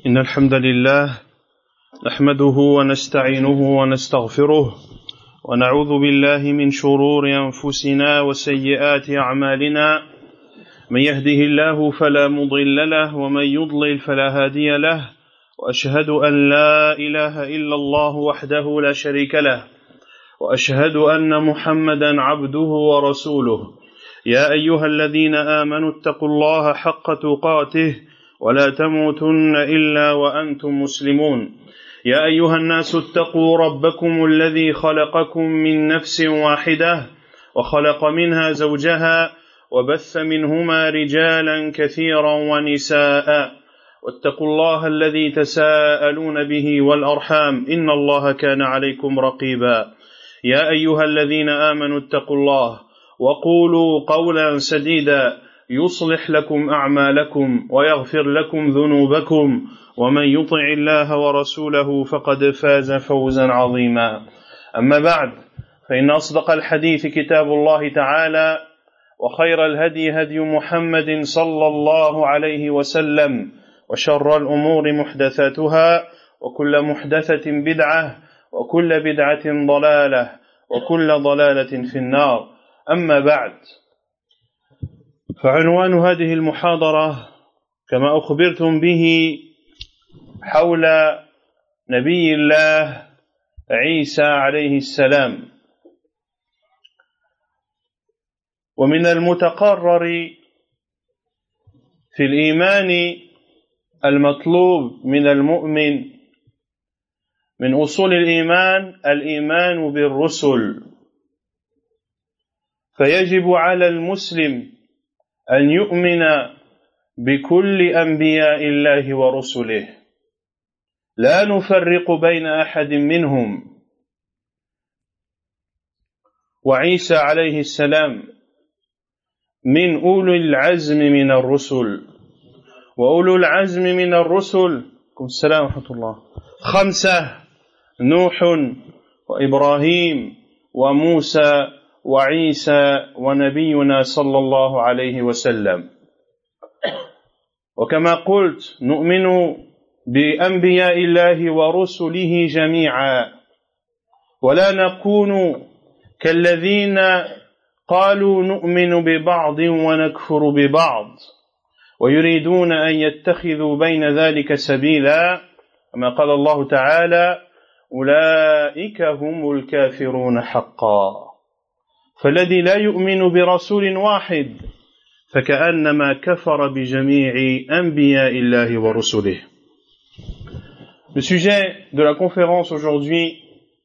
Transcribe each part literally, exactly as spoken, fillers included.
إن الحمد لله نحمده ونستعينه ونستغفره ونعوذ بالله من شرور أنفسنا وسيئات أعمالنا من يهده الله فلا مضل له ومن يضلل فلا هادي له وأشهد أن لا إله إلا الله وحده لا شريك له وأشهد أن محمدا عبده ورسوله يا أيها الذين آمنوا اتقوا الله حق تقاته ولا تموتن إلا وأنتم مسلمون يا أيها الناس اتقوا ربكم الذي خلقكم من نفس واحدة وخلق منها زوجها وبث منهما رجالا كثيرا ونساء واتقوا الله الذي تساءلون به والأرحام إن الله كان عليكم رقيبا يا أيها الذين آمنوا اتقوا الله وقولوا قولا سديدا يصلح لكم أعمالكم ويغفر لكم ذنوبكم ومن يطع الله ورسوله فقد فاز فوزا عظيما أما بعد فإن أصدق الحديث كتاب الله تعالى وخير الهدي هدي محمد صلى الله عليه وسلم وشر الأمور محدثاتها وكل محدثة بدعة وكل بدعة ضلالة وكل ضلالة في النار أما بعد فعنوان هذه المحاضرة كما أخبرتم به حول نبي الله عيسى عليه السلام. ومن المتقرر في الإيمان المطلوب من المؤمن من أصول الإيمان الإيمان بالرسل، فيجب على المسلم أن يؤمن بكل أنبياء الله ورسله لا نفرق بين أحد منهم. وعيسى عليه السلام من أولي العزم من الرسل، وأولو العزم من الرسل السلام ورحمة الله خمسة: نوح وإبراهيم وموسى وعيسى ونبينا صلى الله عليه وسلم. وكما قلت نؤمن بأنبياء الله ورسله جميعا، ولا نكون كالذين قالوا نؤمن ببعض ونكفر ببعض ويريدون أن يتخذوا بين ذلك سبيلا، كما قال الله تعالى: أولئك هم الكافرون حقا. فالذي لا يؤمن برسول واحد فكأنما كفر بجميع أنبياء الله ورسله. Le sujet de la conférence aujourd'hui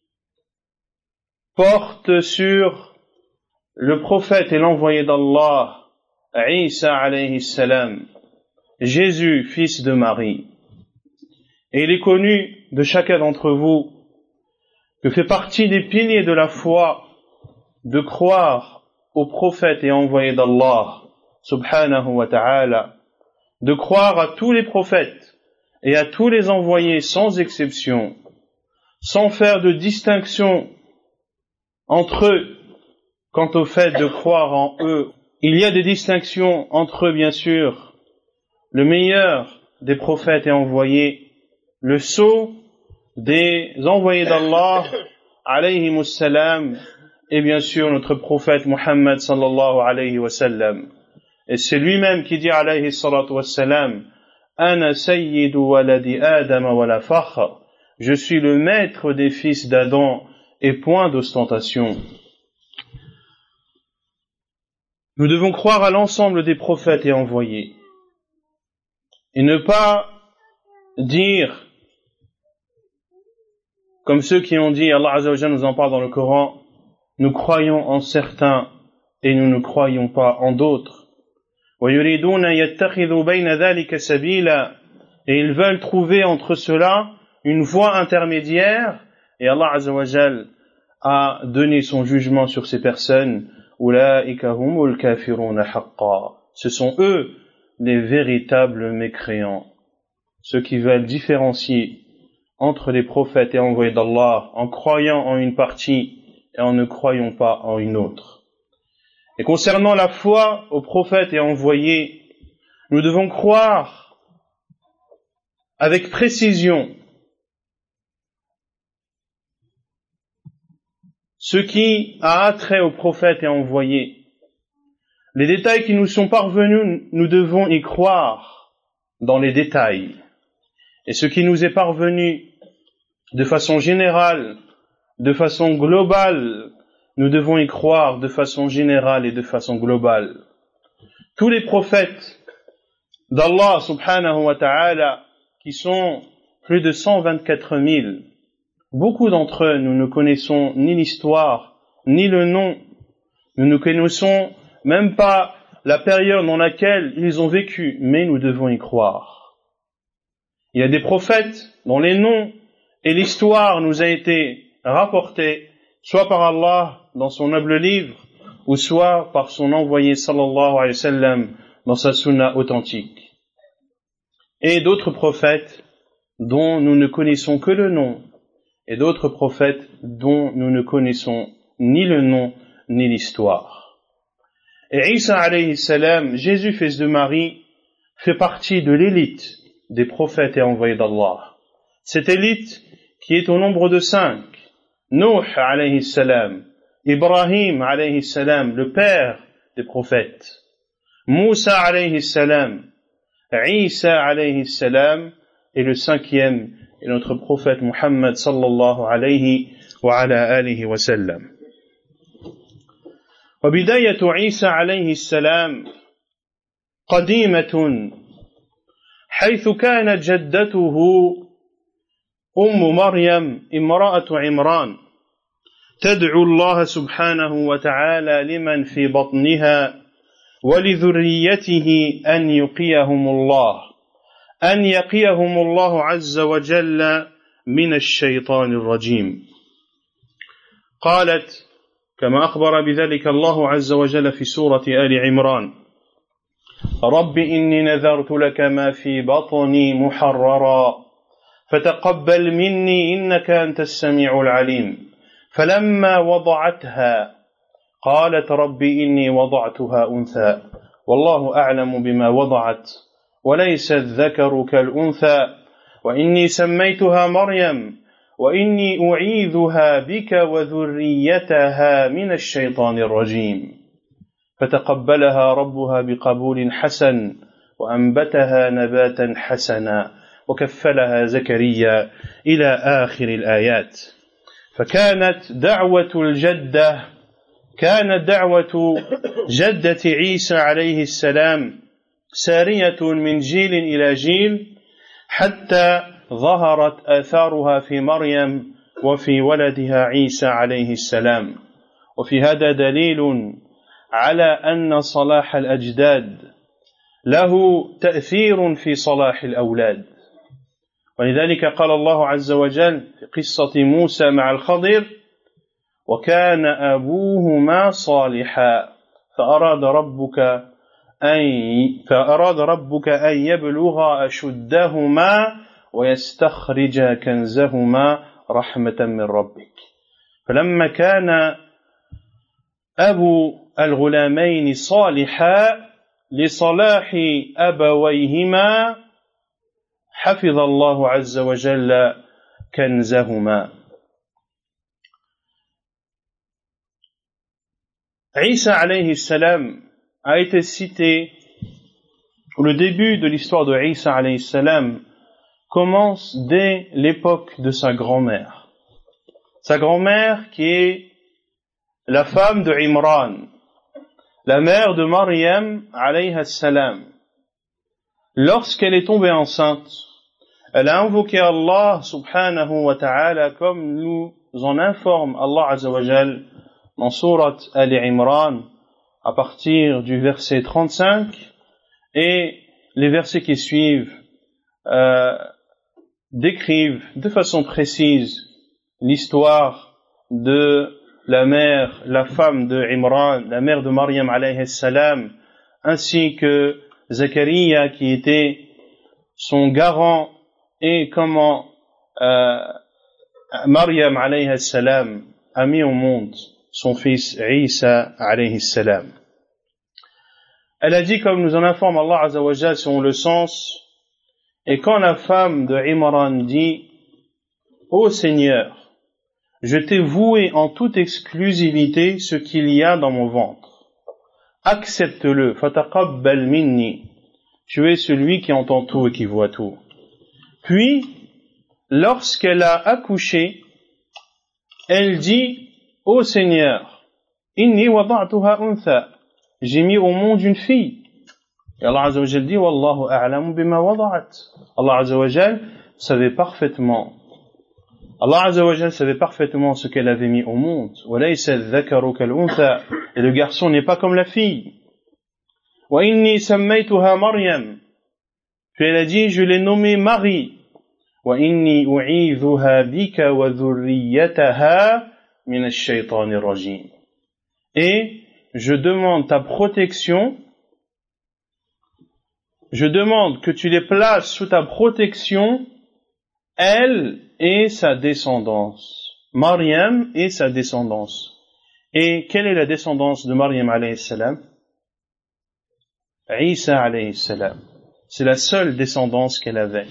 porte sur le prophète et l'envoyé d'Allah, Isa alayhi salam, Jésus, fils de Marie. Et il est connu de chacun d'entre vous que fait partie des piliers de la foi de croire au prophète et envoyé d'Allah, subhanahu wa ta'ala, de croire à tous les prophètes et à tous les envoyés sans exception, sans faire de distinction entre eux quant au fait de croire en eux. Il y a des distinctions entre eux, bien sûr. Le meilleur des prophètes et envoyés, le sceau des envoyés d'Allah, alayhimus salam, et bien sûr notre prophète Muhammad sallallahu alayhi wa sallam. Et c'est lui-même qui dit alayhi salatu wa salam: Ana sayyidu waladi Adam wa la fakhr. Je suis le maître des fils d'Adam et point d'ostentation. Nous devons croire à l'ensemble des prophètes et envoyés et ne pas dire comme ceux qui ont dit, Allah Azza wa Jalla nous en parle dans le Coran, nous croyons en certains et nous ne croyons pas en d'autres. وَيُرِيدُونَ يَتَّخِذُوا بَيْنَ ذَلِكَ سَبِيلًا. Et ils veulent trouver entre cela une voie intermédiaire, et Allah Azza wa Jalla a donné son jugement sur ces personnes. أُولَئِكَ هُمُ الْكَافِرُونَ حَقًّا. Ce sont eux les véritables mécréants, ceux qui veulent différencier entre les prophètes et envoyés d'Allah en croyant en une partie et en ne croyant pas en une autre. Et concernant la foi aux prophètes et envoyés, nous devons croire avec précision ce qui a attrait au prophète et envoyé. Les détails qui nous sont parvenus, nous devons y croire dans les détails. Et ce qui nous est parvenu de façon générale, de façon globale, nous devons y croire de façon générale et de façon globale. Tous les prophètes d'Allah subhanahu wa ta'ala, qui sont plus de cent vingt-quatre mille, beaucoup d'entre eux, nous ne connaissons ni l'histoire, ni le nom, nous ne connaissons même pas la période dans laquelle ils ont vécu, mais nous devons y croire. Il y a des prophètes dont les noms et l'histoire nous a été rapportés, soit par Allah dans son noble livre, ou soit par son envoyé sallallahu alayhi wa sallam dans sa sunna authentique. Et d'autres prophètes dont nous ne connaissons que le nom, et d'autres prophètes dont nous ne connaissons ni le nom ni l'histoire. Et Isa alayhi salam, Jésus fils de Marie, fait partie de l'élite des prophètes et envoyés d'Allah. Cette élite qui est au nombre de cinq: Nuh alayhi salam, Ibrahim alayhi salam, le père des prophètes, Moussa alayhi salam, Isa alayhi salam, et le cinquième est notre prophète Muhammad sallallahu alayhi wa ala alihi wa sallam. وبداية عيسى عليه السلام قديمة، حيث كانت جدته أم مريم امرأة عمران تدعو الله سبحانه وتعالى لمن في بطنها ولذريته أن يقيهم الله أن يقيهم الله عز وجل من الشيطان الرجيم. قالت كما أخبر بذلك الله عز وجل في سورة آل عمران: رب إني نذرت لك ما في بطني محررا فتقبل مني إنك أنت السميع العليم. فلما وضعتها قالت رب إني وضعتها أنثى والله أعلم بما وضعت وليس الذكر كالأنثى وإني سميتها مريم وإني أعيذها بك وذريتها من الشيطان الرجيم. فتقبلها ربها بقبول حسن وأنبتها نباتا حسنا وكفلها زكريا إلى آخر الآيات. فكانت دعوة الجدة كانت دعوة جدة عيسى عليه السلام سارية من جيل إلى جيل حتى ظهرت آثارها في مريم وفي ولدها عيسى عليه السلام. وفي هذا دليل على أن صلاح الأجداد له تأثير في صلاح الأولاد. ولذلك قال الله عز وجل في قصة موسى مع الخضر: وكان أبوهما صالحا فأراد ربك أن فأراد ربك أن يبلغا أشدهما ويستخرج كنزهما رحمة من ربك. فلما كان أبو الغلامين صالحا لصلاح أبويهما حفظ الله عز وجل كنزهما. Isa alayhi salam a été cité, le début de l'histoire de Isa alayhi salam commence dès l'époque de sa grand-mère. Sa grand-mère qui est la femme de Imran, la mère de Maryam alayhi salam. Lorsqu'elle est tombée enceinte, elle a invoqué Allah subhanahu wa ta'ala comme nous en informe Allah azza wa jal dans Surat Ali Imran à partir du verset trente-cinq, et les versets qui suivent euh, décrivent de façon précise l'histoire de la mère, la femme de Imran, la mère de Maryam alayhi salam, ainsi que Zakaria qui était son garant, et comment euh, Maryam alayhi salam a mis au monde son fils Isa alayhi salam. Elle a dit, comme nous en informe Allah azza wa jalla selon le sens: Et quand la femme de Imran dit « Ô Seigneur, je t'ai voué en toute exclusivité ce qu'il y a dans mon ventre. Accepte-le, fataqabbal minni. Tu es celui qui entend tout et qui voit tout. » Puis, lorsqu'elle a accouché, elle dit « Ô Seigneur, inni wada'tuha untha. » J'ai mis au monde une fille. Et Allah Azza wa Jal dit « Wallahu a'lamu bima wada'at. » Allah Azza wa Jal savait parfaitement Allah Azza wa Jal savait parfaitement ce qu'elle avait mis au monde. وَلَيْسَ الذَّكَرُ كَالْأُنْثَى. Et le garçon n'est pas comme la fille. وَإِنِّي سَمَّيْتُهَا مَرْيَمَ. Puis elle a dit, je l'ai nommée Marie. وَإِنِّي أُعِيذُهَا بِكَ وَذُرِّيَّتَهَا مِنَ الشَّيْطَانِ الرَّجِيمِ. Et je demande ta protection, je demande que tu les places sous ta protection, elle et sa descendance. Maryam et sa descendance. Et quelle est la descendance de Maryam alayhi salam? Isa alayhi salam. C'est la seule descendance qu'elle avait.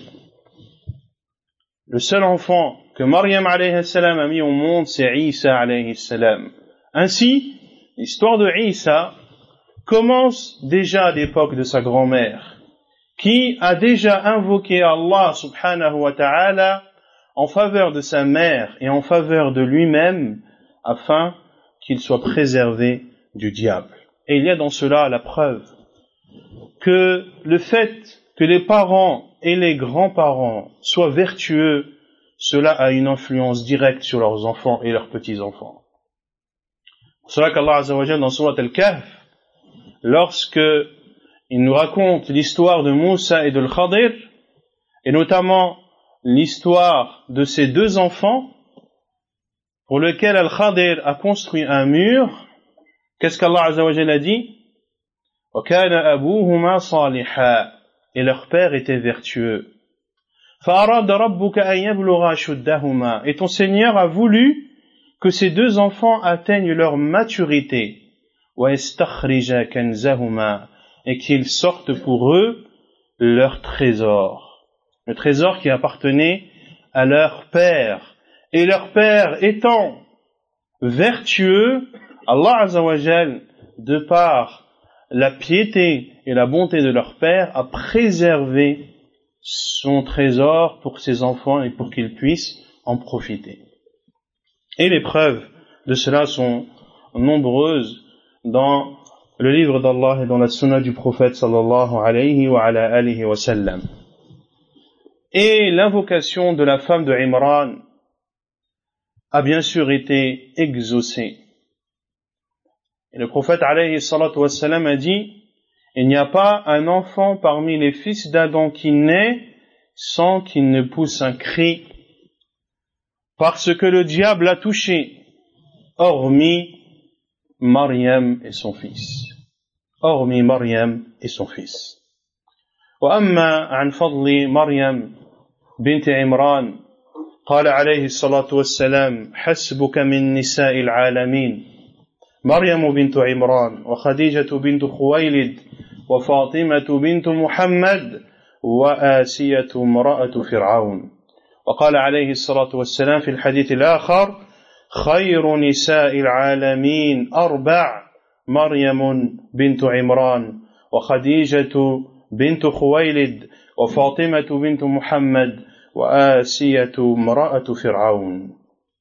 Le seul enfant que Maryam alayhi salam a mis au monde, c'est Isa alayhi salam. Ainsi, l'histoire de Isa commence déjà à l'époque de sa grand-mère, qui a déjà invoqué Allah subhanahu wa ta'ala en faveur de sa mère et en faveur de lui-même, afin qu'il soit préservé du diable. Et il y a dans cela la preuve que le fait que les parents et les grands-parents soient vertueux, cela a une influence directe sur leurs enfants et leurs petits-enfants. C'est cela qu'Allah Azza wa Jalla dans Surat Al-Kahf, lorsque il nous raconte l'histoire de Moussa et de Khadir, et notamment l'histoire de ces deux enfants pour lesquels Al-Khadir a construit un mur, qu'est-ce qu'Allah Azza wa Jalla a dit? وَكَانَ أَبُوهُمَا صَالِحًا. Et leur père était vertueux. فَأَرَادَ رَبُّكَ أَن يَبْلُغَا أَشُدَّهُمَا. Et ton Seigneur a voulu que ces deux enfants atteignent leur maturité. وَيَسْتَخْرِجَ كَنْزَهُمَا. Et qu'ils sortent pour eux leur trésor. Le trésor qui appartenait à leur père. Et leur père étant vertueux, Allah Azza wa Jal, de par la piété et la bonté de leur père, a préservé son trésor pour ses enfants et pour qu'ils puissent en profiter. Et les preuves de cela sont nombreuses dans le livre d'Allah et dans la sunna du prophète sallallahu alayhi wa ala alihi wa sallam. Et l'invocation de la femme de Imran a bien sûr été exaucée. Et le prophète alayhi salatu wa sallam a dit, il n'y a pas un enfant parmi les fils d'Adam qui naît sans qu'il ne pousse un cri, parce que le diable l'a touché, hormis Maryam et son fils. Hormis Maryam et son fils. وأما عن فضل مريم بنت عمران قال عليه الصلاة والسلام حسبك من نساء العالمين مريم بنت عمران وخديجة بنت خويلد وفاطمة بنت محمد وآسية امرأة فرعون. وقال عليه الصلاة والسلام في الحديث الآخر خير نساء العالمين أربع مريم بنت عمران وخديجة بنت خويلد وفاطمة بنت محمد وآسية امرأة فرعون.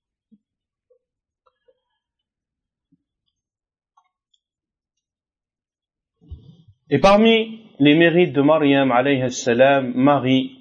Et parmi les mérites de Maryam alayhi salam, Marie,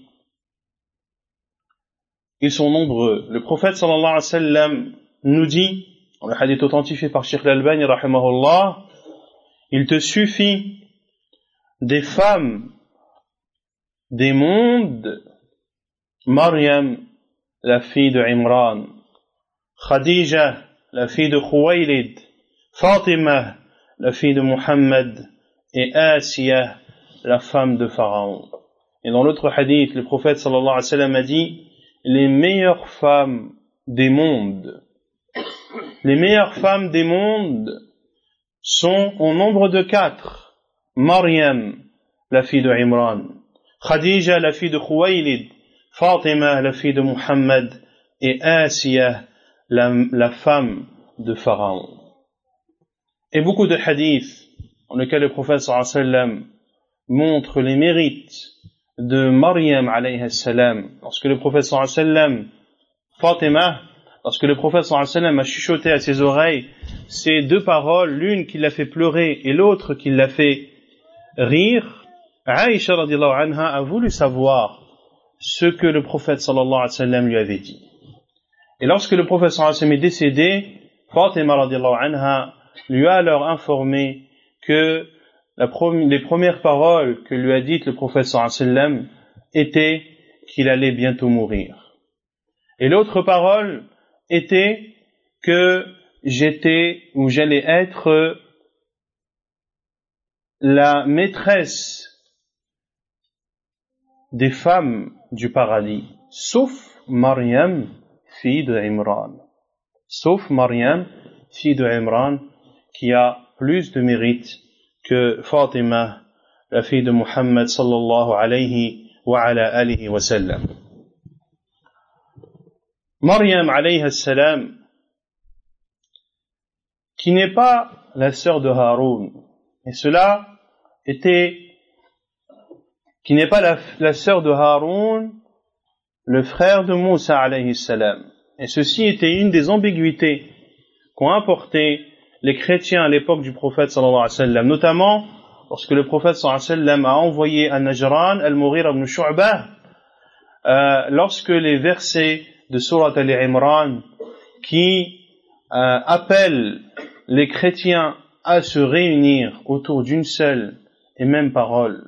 ils sont nombreux. Le prophète sallallahu alayhi wa sallam nous dit, dans le hadith authentifié par Cheikh Al-Albani rahimahullah, il te suffit des femmes des mondes, Maryam, la fille de Imran, Khadija, la fille de Khuwaylid, Fatima, la fille de Muhammad, et Asiya, la femme de Pharaon. Et dans l'autre hadith, le prophète sallallahu alayhi wa sallam a dit, les meilleures femmes des mondes, les meilleures femmes des mondes sont au nombre de quatre. Maryam, la fille de Imran, Khadija, la fille de Khuwaylid, Fatima, la fille de Muhammad, et Asiya, la, la femme de Pharaon. Et beaucoup de hadiths dans lesquels le prophète sallallahu alayhi wa sallam montre les mérites de Maryam alayhi salam. Lorsque le prophète sallallahu alayhi wa sallam, Fatima, lorsque le prophète sallallahu alayhi wa sallam a chuchoté à ses oreilles ces deux paroles, l'une qui l'a fait pleurer et l'autre qui l'a fait rire, Aïcha radiyallahu anha a voulu savoir ce que le prophète sallallahu alayhi wa sallam lui avait dit. Et lorsque le prophète sallallahu alayhi wa sallam est décédé, Fatima radiyallahu anha lui a alors informé que la prom- les premières paroles que lui a dites le prophète sallallahu alayhi wa sallam étaient qu'il allait bientôt mourir. Et l'autre parole était que j'étais ou j'allais être la maîtresse des femmes du paradis, sauf Maryam, fille de Imran. Sauf Maryam, fille de Imran, qui a plus de mérite que Fatima, la fille de Muhammad sallallahu alayhi wa ala alihi wa sallam. Maryam alayhi salam, qui n'est pas la sœur de Haroun, et cela était, qui n'est pas la, la sœur de Haroun, le frère de Moussa alayhi salam. Et ceci était une des ambiguïtés qu'ont apporté les chrétiens à l'époque du prophète sallallahu alayhi wa sallam, notamment lorsque le prophète sallallahu alayhi wa sallam a envoyé à Najran al-Mughira ibn Shu'bah, euh, lorsque les versets de Surat Al-Imran qui euh, appellent les chrétiens à se réunir autour d'une seule et même parole,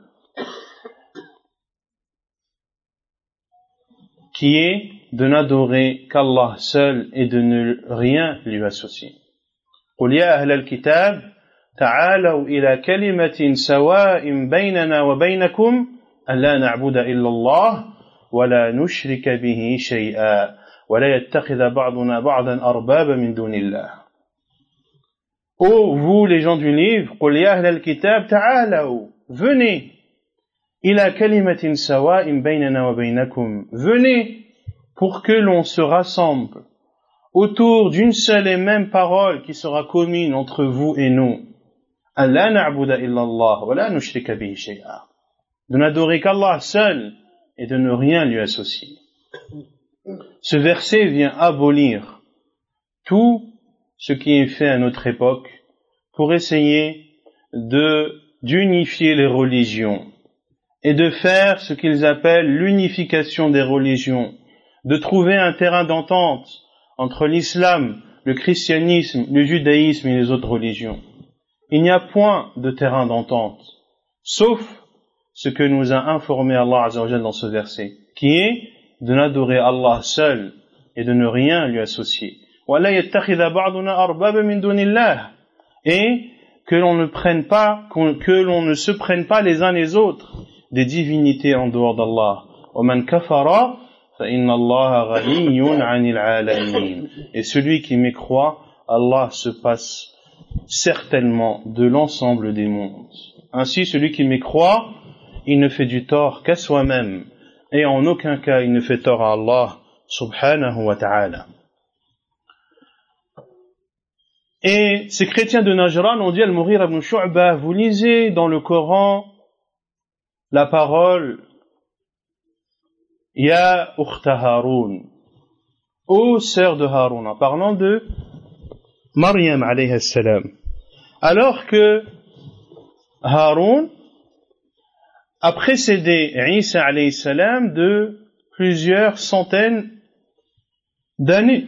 qui est de n'adorer qu'Allah seul et de ne rien lui associer. قل يا أهل الكتاب تعالوا إلى كلمة سواء بيننا وبينكم ألا نعبد إلا الله ولا نشرك به شيئا ولا يتخذ بعضنا بعضا أربابا من دون الله. Ô vous les gens du livre, قل يا أهل الكتاب تعالوا, venez إلى كلمة سواء بيننا وبينكم, venez pour que l'on se rassemble autour d'une seule et même parole qui sera commune entre vous et nous. أَلَّا نَعْبُدَ إِلَّا اللَّهِ وَلَا نُشْرِكَ بِهِ شَيْئًا. De n'adorer qu'Allah seul et de ne rien lui associer. Ce verset vient abolir tout ce qui est fait à notre époque pour essayer de, d'unifier les religions et de faire ce qu'ils appellent l'unification des religions, de trouver un terrain d'entente entre l'islam, le christianisme, le judaïsme et les autres religions. Il n'y a point de terrain d'entente, sauf ce que nous a informé Allah Azza wa Jalla dans ce verset, qui est de n'adorer Allah seul et de ne rien lui associer. Et que l'on ne prenne pas, que l'on ne se prenne pas les uns les autres des divinités en dehors d'Allah. وَمَنْ كَفَرَ فَإِنَّ اللَّهَ غَنِيٌّ عَنِ الْعَالَمِينَ. Et celui qui mécroit, Allah se passe certainement de l'ensemble des mondes. Ainsi, celui qui mécroit, il ne fait du tort qu'à soi-même, et en aucun cas il ne fait tort à Allah subhanahu wa ta'ala. Et ces chrétiens de Najran ont dit à Al-Mughira ibn Shu'bah, vous lisez dans le Coran la parole Ya ukhta Haroun, ô sœur de Haroun, en parlant de Maryam alayhi salam, alors que Haroun a précédé Isa alayhi salam de plusieurs centaines d'années.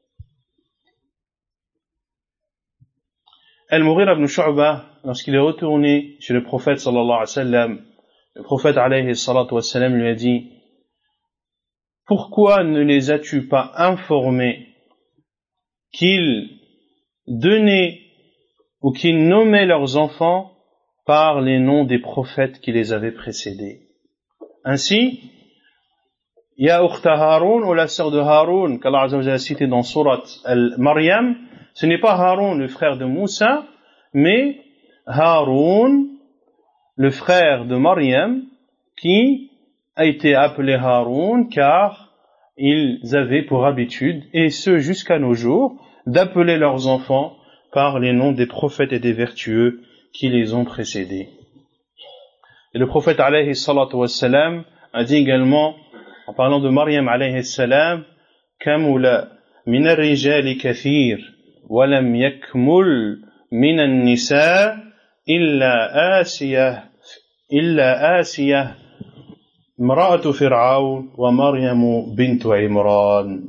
Al-Mughira ibn Shu'bah, lorsqu'il est retourné chez le prophète sallallahu alayhi wa sallam, le prophète alayhi salatu wa sallam lui a dit, pourquoi ne les as-tu pas informés qu'ils donnaient ou qu'ils nommaient leurs enfants par les noms des prophètes qui les avaient précédés? Ainsi, Ya ukhta Haroun, ou la sœur de Haroun, qu'Allah Azza wa Jalla a cité dans Surat Al-Maryam, ce n'est pas Haroun, le frère de Moussa, mais Haroun, le frère de Maryam, qui a été appelé Haroun car ils avaient pour habitude, et ce jusqu'à nos jours, d'appeler leurs enfants par les noms des prophètes et des vertueux qui les ont précédés. Et le prophète alayhi salatu wassalam a dit également, en parlant de Maryam alayhi salam, Kamula min ar-rijali kathir wa lam yakmul min an-nisa illa Asiyah illa Asiyah imra'atu Fir'aun wa Maryam bintu Imran.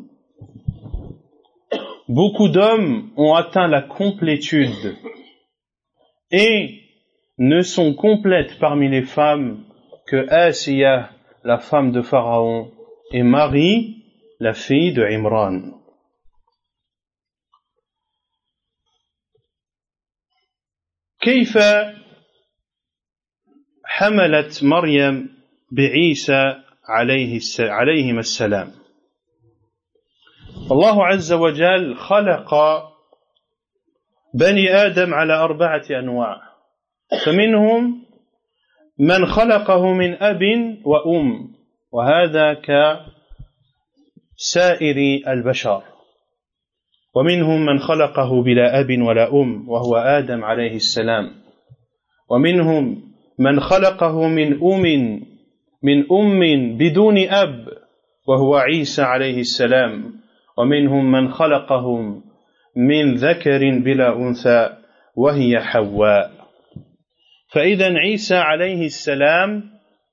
Beaucoup d'hommes ont atteint la complétude et ne sont complètes parmi les femmes que Asiyah, la femme de Pharaon, et Marie, la fille de Imran. كيف حملت مريم بعيسى عليه عليهما السلام؟ الله عز وجل خلق بني آدم على أربعة أنواع، فمنهم من خلقه من أب وأم، وهذا كسائر البشر، ومنهم من خلقه بلا أب ولا أم وهو آدم عليه السلام، ومنهم من خلقه من أم من أم بدون أب وهو عيسى عليه السلام، ومنهم من خلقهم من ذكر بلا أنثى وهي حواء. فإذا عيسى عليه السلام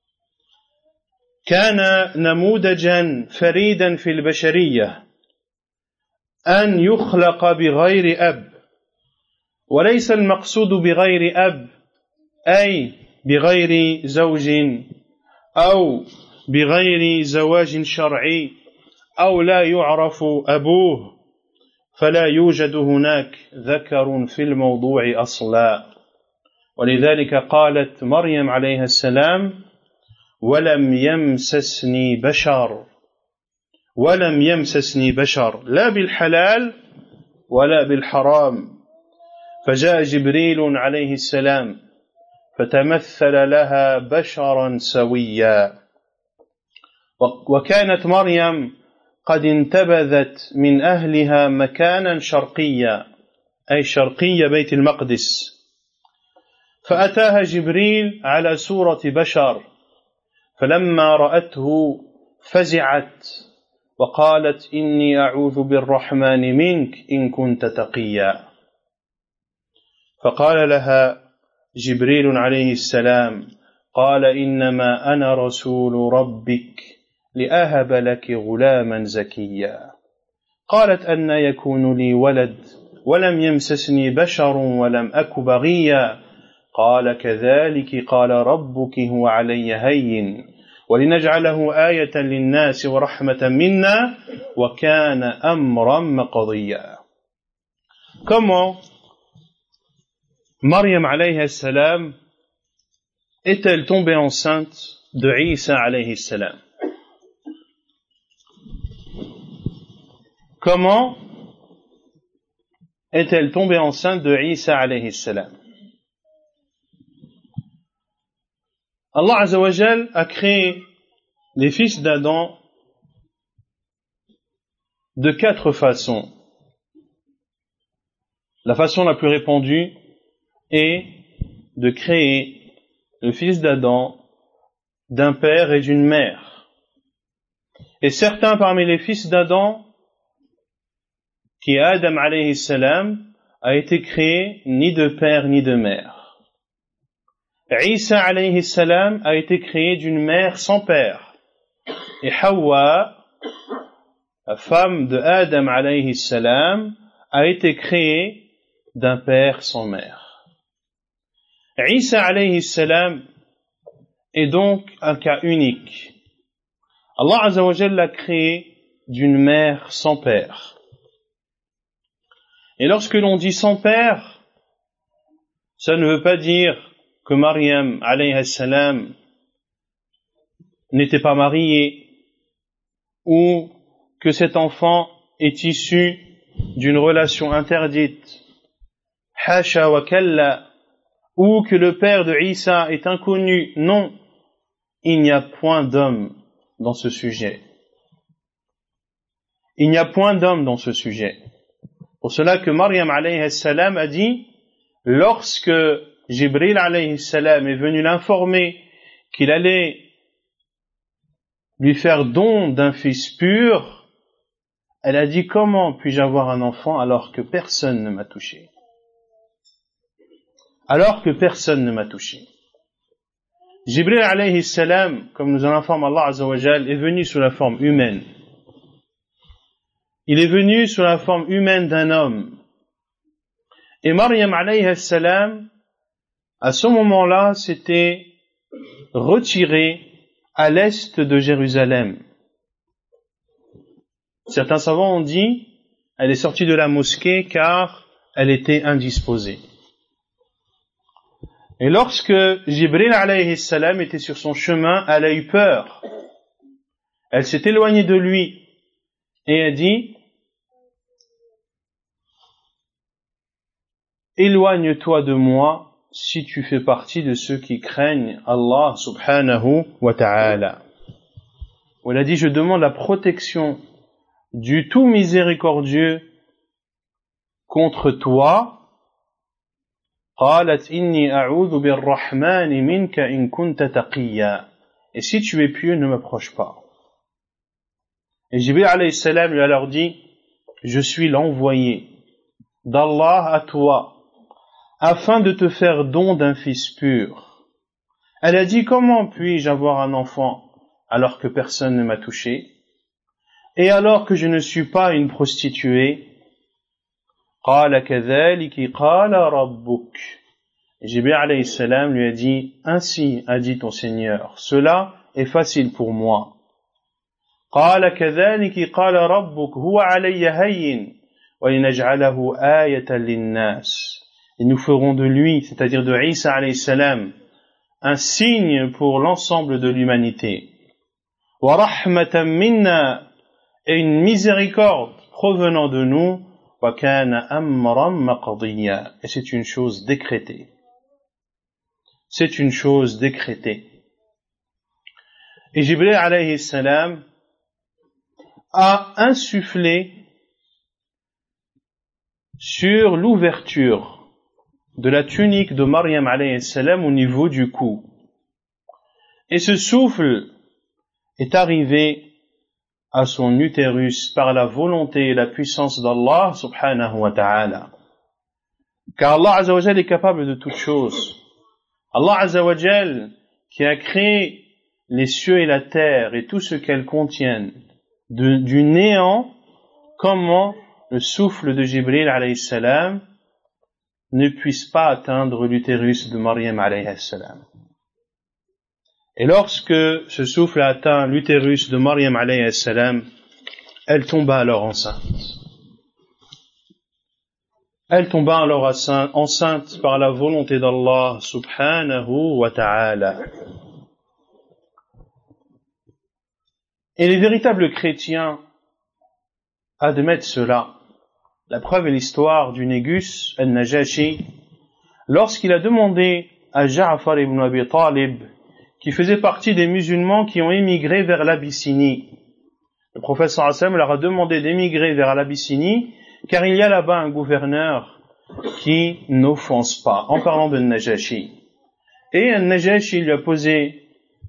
كان نموذجا فريدا في البشرية أن يخلق بغير أب، وليس المقصود بغير أب أي بغير زوج أو بغير زواج شرعي أو لا يعرف أبوه، فلا يوجد هناك ذكر في الموضوع أصلا. ولذلك قالت مريم عليها السلام ولم يمسسني بشر ولم يمسسني بشر لا بالحلال ولا بالحرام، فجاء جبريل عليه السلام فتمثل لها بشرا سويا. وكانت مريم قد انتبذت من أهلها مكانا شرقيا أي شرقي بيت المقدس، فأتاها جبريل على صورة بشر، فلما رأته فزعت وقالت إني أعوذ بالرحمن منك إن كنت تقيا. فقال لها جبريل عليه السلام قال إنما أنا رسول ربك لأهب لك غلاما زكيا. قالت أن يكون لي ولد ولم يمسسني بشر ولم أك بغيا. قال كذلك قال ربك هو علي هين ولنجعله آية للناس ورحمة منا وكان أمرا مقضيا. Comment Maryam alayhi salam est-elle tombée enceinte de Isa alayhi salam? Comment est-elle tombée enceinte de Isa alayhi salam? Allah Azza wa Jal a créé les fils d'Adam de quatre façons. La façon la plus répandue est de créer le fils d'Adam d'un père et d'une mère. Et certains parmi les fils d'Adam, qui est Adam alayhi salam, a été créé ni de père ni de mère. Isa alayhi salam a été créé d'une mère sans père. Et Hawa, la femme de Adam alayhi salam, a été créée d'un père sans mère. Isa alayhi salam est donc un cas unique. Allah Azza wa Jalla l'a créé d'une mère sans père. Et lorsque l'on dit sans père, ça ne veut pas dire que Maryam alayhi salam n'était pas mariée ou que cet enfant est issu d'une relation interdite, hasha wa kalla, ou que le père de Isa est inconnu. Non, il n'y a point d'homme dans ce sujet. Il n'y a point d'homme dans ce sujet. Pour cela que Maryam alayhi salam a dit, lorsque Jibril alayhi salam est venu l'informer qu'il allait lui faire don d'un fils pur, elle a dit, comment puis-je avoir un enfant alors que personne ne m'a touché? Alors que personne ne m'a touché. Jibril alayhi salam, comme nous en informe Allah azza wa jal, est venu sous la forme humaine. Il est venu sous la forme humaine d'un homme. Et Maryam alayhi salam, à ce moment-là, s'était retirée à l'est de Jérusalem. Certains savants ont dit, elle est sortie de la mosquée car elle était indisposée. Et lorsque Jibril alayhi salam était sur son chemin, elle a eu peur. Elle s'est éloignée de lui et a dit, éloigne-toi de moi si tu fais partie de ceux qui craignent Allah subhanahu wa ta'ala. Elle a dit, je demande la protection du tout miséricordieux contre toi. قالت إني أعوذ بالرحمن منك إن كنت تقيا. Et si tu es pieux, ne m'approche pas. Et Jibril alayhi salam lui a alors dit, je suis l'envoyé d'Allah à toi afin de te faire don d'un fils pur. Elle a dit, comment puis-je avoir un enfant alors que personne ne m'a touché et alors que je ne suis pas une prostituée? قال كذلك قال ربك. Jibril alayhi salam lui a dit, ainsi a dit ton Seigneur, cela est facile pour moi. قال كذلك قال ربك هو علي هين ولنجعله آية للناس. Et nous ferons de lui, c'est-à-dire de Isa alayhi salam, un signe pour l'ensemble de l'humanité. وَرَحْمَةً مِنَّا, et une miséricorde provenant de nous. وَكَانَ أَمْرًا مَقْضِيًّا, et c'est une chose décrétée. C'est une chose décrétée. Et Jibril alayhi salam a insufflé sur l'ouverture de la tunique de Maryam alayhi salam au niveau du cou. Et ce souffle est arrivé à son utérus par la volonté et la puissance d'Allah subhanahu wa ta'ala. Car Allah azza wa jal est capable de toutes choses. Allah azza wa jal qui a créé les cieux et la terre et tout ce qu'elles contiennent de, du néant, comment le souffle de Jibril alayhi salam ne puisse pas atteindre l'utérus de Maryam alayhi salam. Et lorsque ce souffle a atteint l'utérus de Maryam alayhi salam, elle tomba alors enceinte. Elle tomba alors enceinte par la volonté d'Allah subhanahu wa ta'ala. Et les véritables chrétiens admettent cela. La preuve est l'histoire du Négus al-Najashi, lorsqu'il a demandé à Ja'far ibn Abi Talib, qui faisait partie des musulmans qui ont émigré vers l'Abyssinie. Le prophète sallallahu alayhi wa sallam leur a demandé d'émigrer vers l'Abyssinie, car il y a là-bas un gouverneur qui n'offense pas, en parlant de Najashi. Et Najashi lui a posé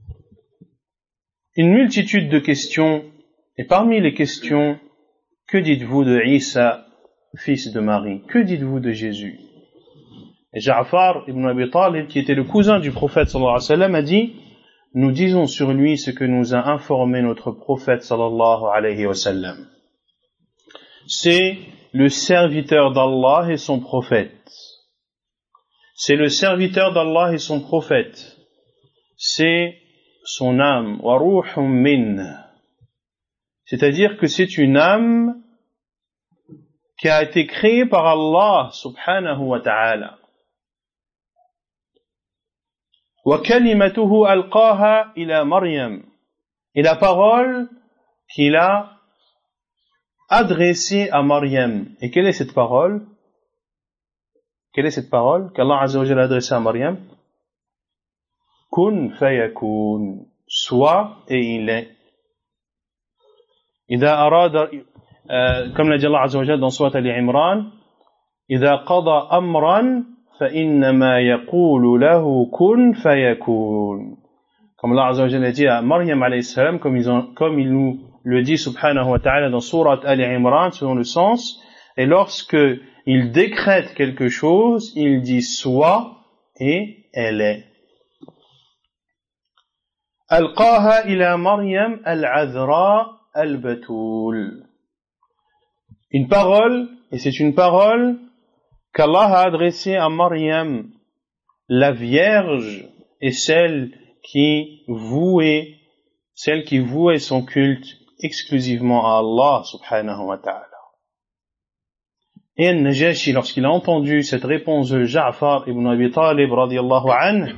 une multitude de questions, et parmi les questions, que dites-vous de Isa, fils de Marie? Que dites-vous de Jésus? Et Ja'far ibn Abi Talib, qui était le cousin du prophète sallallahu alayhi wa sallam, a dit, nous disons sur lui ce que nous a informé notre prophète sallallahu alayhi wa sallam. C'est le serviteur d'Allah et son prophète. C'est le serviteur d'Allah et son prophète. C'est son âme. Wa ruhum min. C'est-à-dire que c'est une âme qui a été créée par Allah subhanahu wa ta'ala. وَكَلِمَتُهُ أَلْقَاهَا إِلَى مَرْيَمَ. Et la parole qu'il a adressée à Maryam. Et quelle est cette parole? Quelle est cette parole qu'Allah Azza wa Jalla a adressée à Maryam? Kun fayakun. soit et il est. إذا أراد comme l'a dit Allah Azza wa Jalla dans Sourate Ali Imran, إذا قضى أمرا فإنما يقول له كن فيكون. Comme Allah Azza wa Jalla a dit à Maryam alayhi salam, comme, ils ont, comme il nous le dit subhanahu wa ta'ala dans Sourate Ali Imran, selon le sens, et lorsque il décrète quelque chose, il dit soit et elle est. ألقاها إلى مريم العذراء البتول. Une parole, et c'est une parole qu'Allah a adressée à Maryam, la Vierge, et celle qui vouait, celle qui vouait son culte exclusivement à Allah subhanahu wa ta'ala. Et Najashi, lorsqu'il a entendu cette réponse de Ja'far ibn Abi Talib radiyallahu anhu,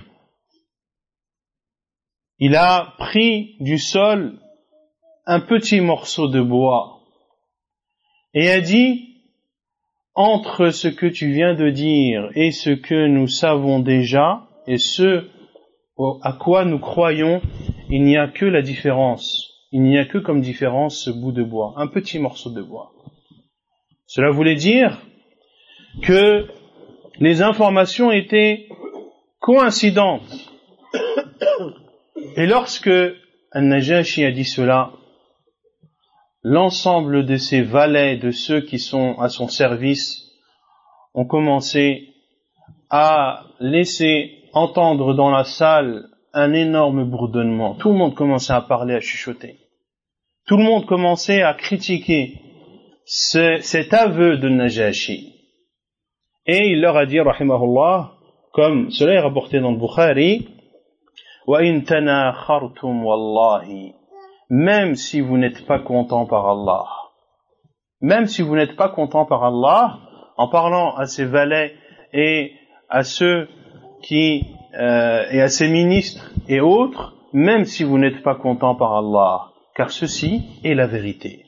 il a pris du sol un petit morceau de bois et a dit, entre ce que tu viens de dire et ce que nous savons déjà et ce à quoi nous croyons, il n'y a que la différence. Il n'y a que comme différence ce bout de bois, un petit morceau de bois. Cela voulait dire que les informations étaient coïncidentes. Et lorsque An-Najashi a dit cela, l'ensemble de ses valets, de ceux qui sont à son service, ont commencé à laisser entendre dans la salle un énorme bourdonnement. Tout le monde commençait à parler, à chuchoter. Tout le monde commençait à critiquer ce, cet aveu de Najashi. Et il leur a dit, rahimahullah, comme cela est rapporté dans le Bukhari, وَإِن تَنَاخَرْتُمْ وَاللَّهِ, même si vous n'êtes pas content par Allah, même si vous n'êtes pas content par Allah, en parlant à ses valets et à ceux qui, euh, et à ses ministres et autres, même si vous n'êtes pas content par Allah, car ceci est la vérité.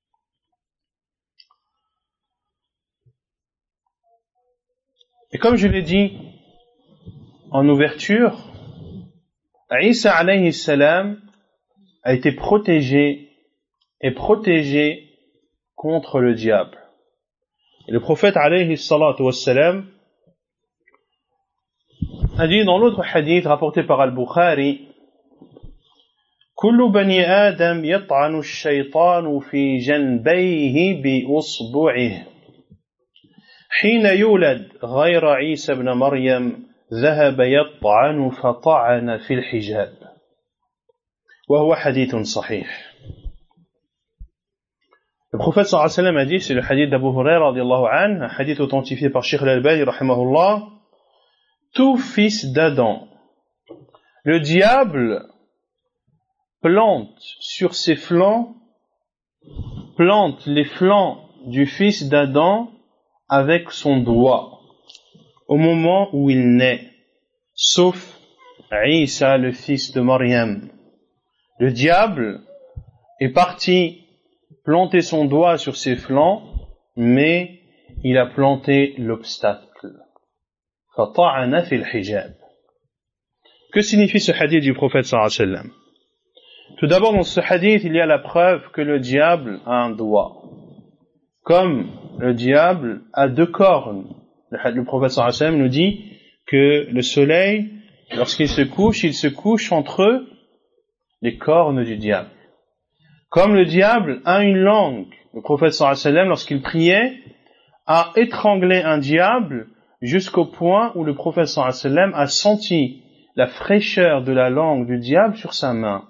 Et comme je l'ai dit en ouverture, Isa alayhi salam a été protégé et protégé contre le diable. Et le prophète alayhi salatu wassalam a dit dans l'autre hadith rapporté par Al-Bukhari, كل بني آدم يطعن الشيطان في جنبيه بأصبعه حين يولد غير عيسى بن مريم ذهب يطعن فطعن في الحجاب وهو حديث صحيح. Le prophète sallallahu alayhi wa sallam a dit, c'est le hadith d'Abu Huraira radiyallahu anhu, un hadith authentifié par Cheikh Al-Albani rahimahullah, tout fils d'Adam, le diable plante sur ses flancs, plante les flancs du fils d'Adam avec son doigt au moment où il naît, sauf Isa, le fils de Maryam. Le diable est parti planter son doigt sur ses flancs, mais il a planté l'obstacle. فَطَعَنَ فِي الْحِجَابِ. Que signifie ce hadith du prophète sallallahu alayhi wa sallam? Tout d'abord, dans ce hadith, il y a la preuve que le diable a un doigt. Comme le diable a deux cornes. Le prophète sallallahu alayhi wa sallam nous dit que le soleil, lorsqu'il se couche, il se couche entre les cornes du diable. Comme le diable a une langue, le prophète sallallahu alayhi wa sallam, lorsqu'il priait, a étranglé un diable jusqu'au point où le prophète sallallahu alayhi wa sallam a senti la fraîcheur de la langue du diable sur sa main.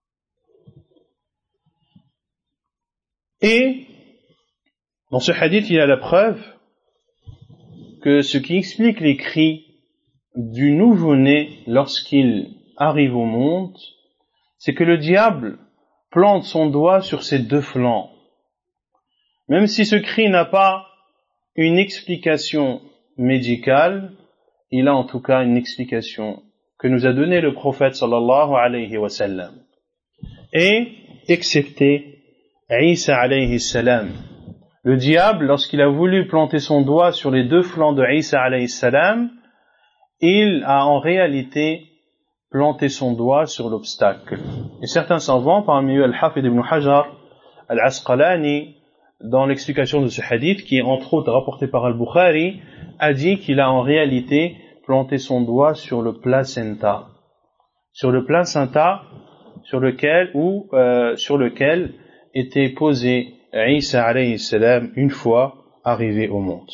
Et dans ce hadith, il y a la preuve que ce qui explique les cris du nouveau-né lorsqu'il arrive au monde, c'est que le diable plante son doigt sur ses deux flancs. Même si ce cri n'a pas une explication médicale, il a en tout cas une explication que nous a donnée le prophète sallallahu alayhi wa sallam. Et, excepté Isa alayhi salam, le diable, lorsqu'il a voulu planter son doigt sur les deux flancs de Isa alayhi salam, il a en réalité planter son doigt sur l'obstacle. Et certains savants, parmi eux Al-Hafid ibn Hajar, Al-Asqalani, dans l'explication de ce hadith, qui est entre autres rapporté par Al-Bukhari, a dit qu'il a en réalité planté son doigt sur le placenta. Sur le placenta, sur lequel, ou, euh, sur lequel était posé Isa alayhi salam une fois arrivé au monde.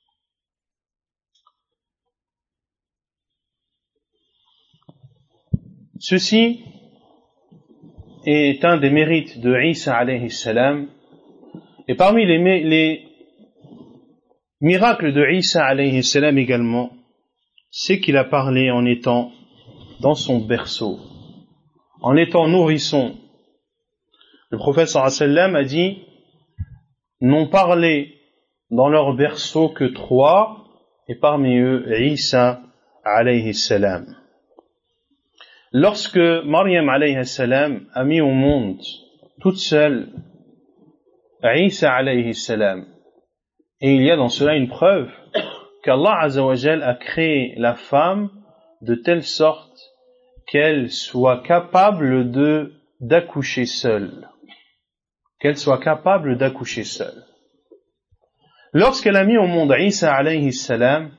Ceci est un des mérites de Isa alayhi salam, et parmi les, les miracles de Isa alayhi salam également, c'est qu'il a parlé en étant dans son berceau, en étant nourrisson. Le prophète sallallahu alayhi wa sallam a dit, n'ont parlé dans leur berceau que trois, et parmi eux Isa alayhi salam. Lorsque Maryam alayhi salam a mis au monde toute seule Isa alayhi salam, et il y a dans cela une preuve qu'Allah azza wa jal a créé la femme de telle sorte qu'elle soit capable de d'accoucher seule, qu'elle soit capable d'accoucher seule. Lorsqu'elle a mis au monde Isa alayhi salam,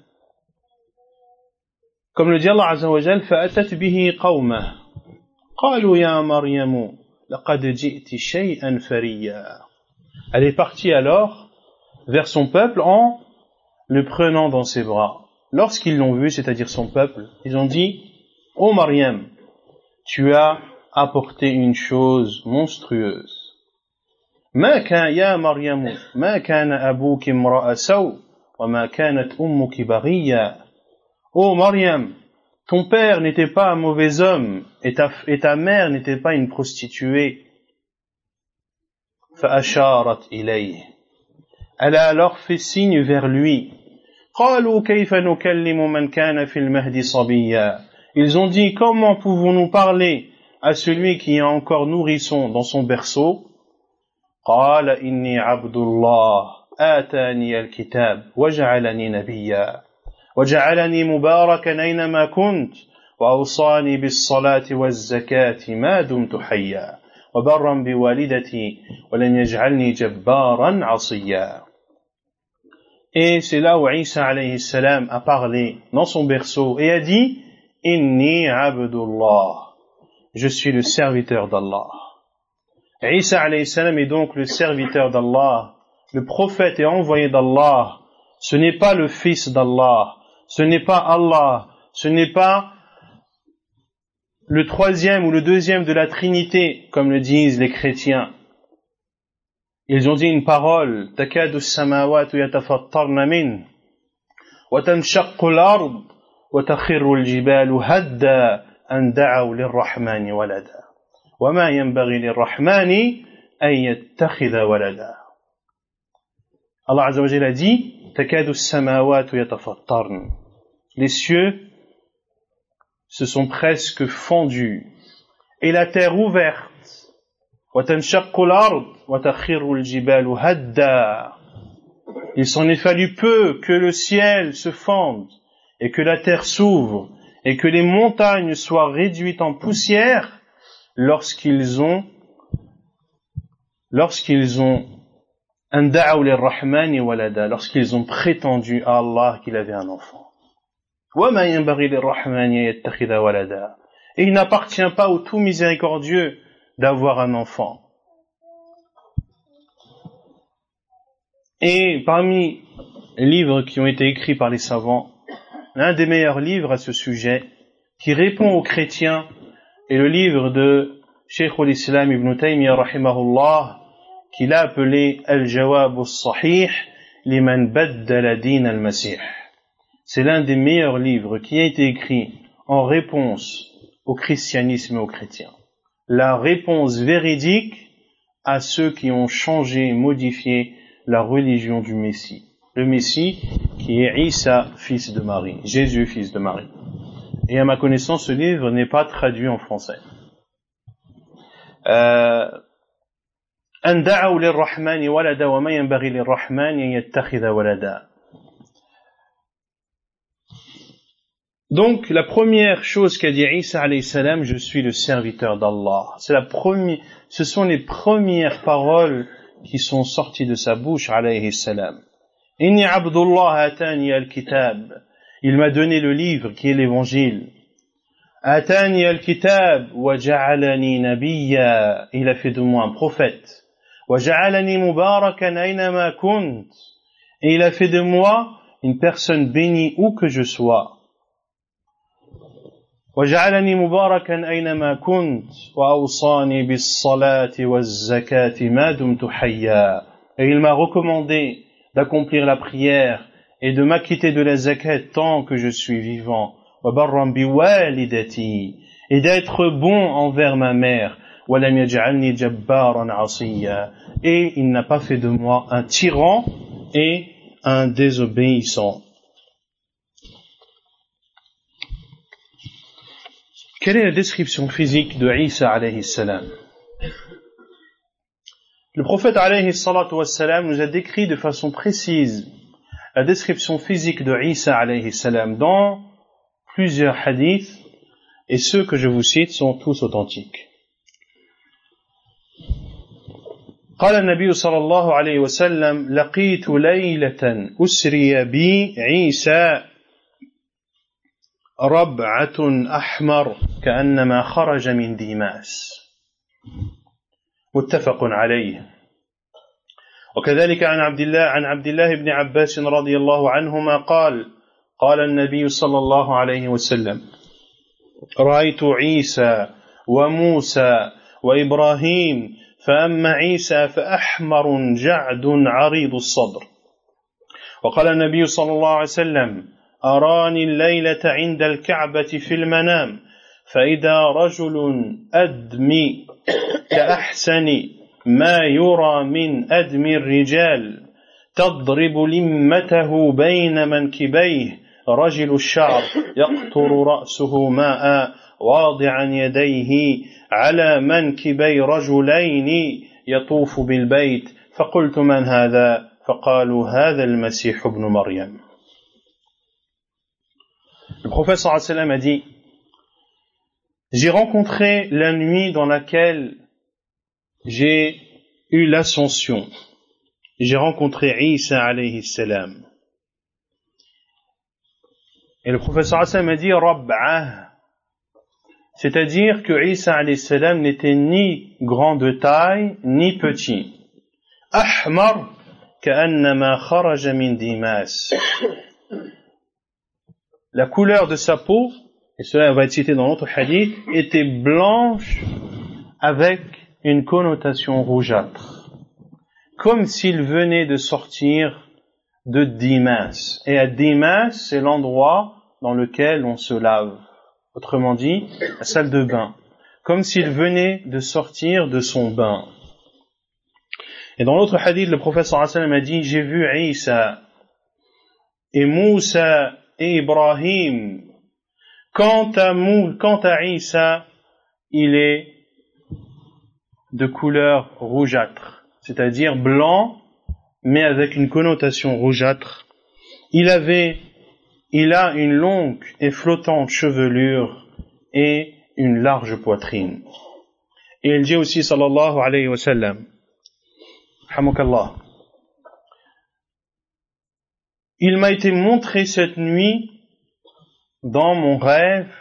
comme le dit Allah azza wa jal, فأتت به قومه قالوا يا مريم لقد جئت شيئا فريا. Elle est partie alors vers son peuple en le prenant dans ses bras. Lorsqu'ils l'ont vu, c'est-à-dire son peuple, ils ont dit, ô Maryam, tu as apporté une chose monstrueuse. ما كان يا مريم ما كان أبوك امرأ سوء وما كانت أمك بغيا. Ô Maryam, ton père n'était pas un mauvais homme et ta, et ta mère n'était pas une prostituée. فأشارت إليه. Elle a alors fait signe vers lui. قالوا كيف نكلم من كان في المهد صبيا. Ils ont dit, comment pouvons-nous parler à celui qui est encore nourrisson dans son berceau? قال إني عبد الله آتاني الكتاب وجعلني نبيا وجعلني مباركا أينما كنت وأوصاني بالصلاة والزكاة ما دمت حيا وبرا بوالدتي ولم يجعلني جبارا عصيا. Et c'est là où Isa alayhi salam a parlé dans son berceau et a dit, Inni abdullah, je suis le serviteur d'Allah. Isa alayhi salam est donc le serviteur d'Allah, le prophète est envoyé d'Allah. Ce n'est pas le fils d'Allah, ce n'est pas Allah, ce n'est pas le troisième ou le deuxième de la Trinité, comme le disent les chrétiens. Ils ont dit une parole, takadu as-samawatu yatafattarna min wa tanshaqqu al-ard wa takhirru al-jibalu hadda an da'u lir-rahmani walada wa ma yanbaghi lir-rahmani an yattakhidha walada. Allah azza wa jalla a dit, takadu as-samawatu yatafattarna. Les cieux se sont presque fendus et la terre ouverte. وَتَنْشَقُّ الْأَرْضُ وَتَخِرُّ الْجِبَالُ هَدًّا. Il s'en est fallu peu que le ciel se fende et que la terre s'ouvre et que les montagnes soient réduites en poussière lorsqu'ils ont lorsqu'ils ont أَنْدَعَوْا لِلرَّحْمَنِ وَلَدًا, lorsqu'ils ont prétendu à Allah qu'il avait un enfant. وَمَا يَنْبَغِي لِلرَّحْمَنِ أَنْ يَتَّخِذَ وَلَدًا. Et il n'appartient pas au tout miséricordieux d'avoir un enfant. Et parmi les livres qui ont été écrits par les savants, l'un des meilleurs livres à ce sujet, qui répond aux chrétiens, est le livre de Cheikh al-Islam ibn Taymiyyah rahimahullah, qu'il a appelé Al-Jawab al-Sahih liman baddala din al-Masih. C'est l'un des meilleurs livres qui a été écrit en réponse au christianisme et aux chrétiens. La réponse véridique à ceux qui ont changé, modifié la religion du Messie. Le Messie qui est Isa, fils de Marie, Jésus, fils de Marie. Et à ma connaissance, ce livre n'est pas traduit en français. أن دعوا للرحمن ولدا وما ينبغي للرحمن أن يتخذ ولدا. Donc, la première chose qu'a dit Isa alayhi salam, je suis le serviteur d'Allah. C'est la première, ce sont les premières paroles qui sont sorties de sa bouche, alayhi salam. Inni abdullah atani al-kitab. Il m'a donné le livre qui est l'évangile. Atani al-kitab wa ja'alani nabiyya. Il a fait de moi un prophète. Wa ja'alani mubarakan aynama kunt. Et il a fait de moi une personne bénie où que je sois. وجعلني مباركا أينما كنت وأوصاني بالصلاة والزكاة ما دمت حيا. Et il m'a recommandé d'accomplir la prière et de m'acquitter de la zakat tant que je suis vivant. وبرا بوالدتي. Et d'être bon envers ma mère. ولم يجعلني جبارا عصيا. Et il n'a pas fait de moi un tyran et un désobéissant. Quelle est la description physique de Isa alayhi salam? Le prophète alayhi salatu wassalam nous a décrit de façon précise la description physique de Isa alayhi salam dans plusieurs hadiths, et ceux que je vous cite sont tous authentiques. قال النبي صلى الله عليه وسلم لقيت ليلة أسري بي عيسى ربعة أحمر كأنما خرج من ديماس متفق عليه. وكذلك عن عبد الله عن عبد الله بن عباس رضي الله عنهما قال قال النبي صلى الله عليه وسلم رأيت عيسى وموسى وإبراهيم فأما عيسى فأحمر جعد عريض الصدر. وقال النبي صلى الله عليه وسلم أراني الليلة عند الكعبة في المنام فإذا رجل أدمي كأحسن ما يرى من أدمي الرجال تضرب لمته بين منكبيه رجل الشعر يقطر رأسه ماء واضعا يديه على منكبي رجلين يطوف بالبيت فقلت من هذا فقالوا هذا المسيح ابن مريم. Le prophète sallallahu alayhi wa sallam a dit, j'ai rencontré la nuit dans laquelle j'ai eu l'ascension. J'ai rencontré Isa alayhi salam. Et le prophète sallallahu alayhi wa sallam a dit Rabb'ah, c'est-à-dire que Isa alayhi salam n'était ni grand de taille ni petit. Ahmar ka'annama kharaja min dimas. La couleur de sa peau, et cela va être cité dans l'autre hadith, était blanche avec une connotation rougeâtre, comme s'il venait de sortir de Dimas. Et à Dimas, c'est l'endroit dans lequel on se lave. Autrement dit, la salle de bain. Comme s'il venait de sortir de son bain. Et dans l'autre hadith, le prophète sallallahu alayhi wa sallam a dit, j'ai vu Isa et Moussa et Ibrahim. Quant à Mou, quant à Isa, il est de couleur rougeâtre, c'est-à-dire blanc, mais avec une connotation rougeâtre. Il avait, il a une longue et flottante chevelure et une large poitrine. Et il dit aussi, sallallahu alayhi wa sallam, hamakallah, il m'a été montré cette nuit dans mon rêve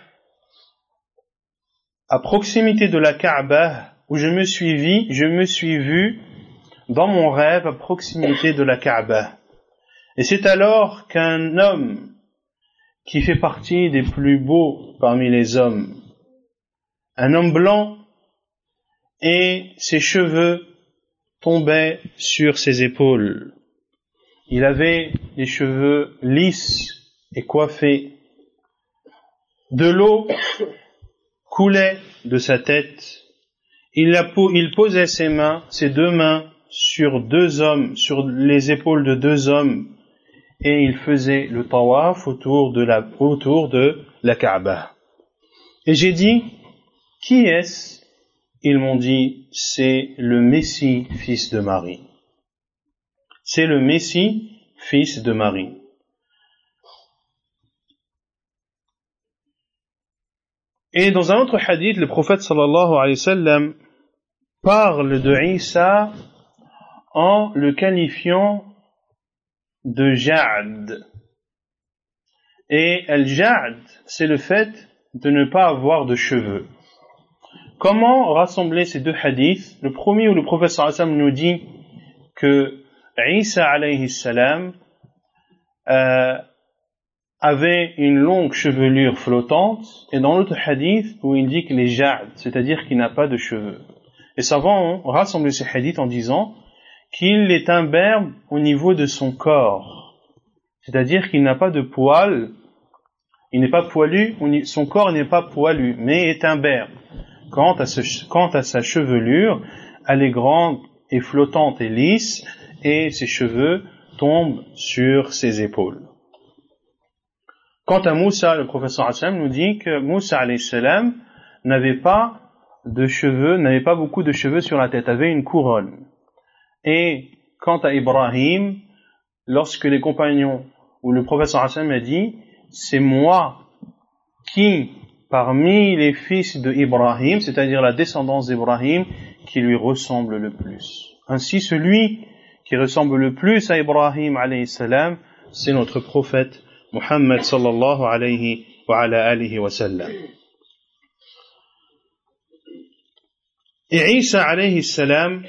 à proximité de la Kaaba, où je me suis vu, je me suis vu dans mon rêve à proximité de la Kaaba. Et c'est alors qu'un homme qui fait partie des plus beaux parmi les hommes, un homme blanc, et ses cheveux tombaient sur ses épaules. Il avait les cheveux lisses et coiffés. De l'eau coulait de sa tête. Il, a, il posait ses mains, ses deux mains, sur deux hommes, sur les épaules de deux hommes, et il faisait le tawaf autour de la, autour de la Kaaba. Et j'ai dit, qui est-ce? Ils m'ont dit, c'est le Messie, fils de Marie. C'est le Messie, fils de Marie. Et dans un autre hadith, le prophète sallallahu alayhi wa sallam parle de Isa en le qualifiant de Ja'd. Et al-Ja'd, c'est le fait de ne pas avoir de cheveux. Comment rassembler ces deux hadiths? Le premier où le prophète sallallahu alayhi wa sallam nous dit que Isa alayhi salam euh, avait une longue chevelure flottante, et dans l'autre hadith où il dit qu'il est Ja'd, c'est-à-dire qu'il n'a pas de cheveux. Les savants ont rassemblé ces hadiths en disant qu'il est imberbe au niveau de son corps, c'est-à-dire qu'il n'a pas de poils, il n'est pas poilu, son corps n'est pas poilu, mais est imberbe. Quant à, ce, quant à sa chevelure, elle est grande et flottante et lisse, et ses cheveux tombent sur ses épaules. Quant à Moussa, le professeur Hassan nous dit que Moussa alayhi salam n'avait pas de cheveux, n'avait pas beaucoup de cheveux sur la tête, avait une couronne. Et quant à Ibrahim, lorsque les compagnons, ou le professeur Hassan a dit, c'est moi qui, parmi les fils de Ibrahim, c'est-à-dire la descendance d'Ibrahim, qui lui ressemble le plus. Ainsi, celui qui ressemble le plus à Ibrahim alayhi salam, c'est notre prophète Muhammad sallallahu alayhi wa ala alihi wa sallam. Et Isa alayhi salam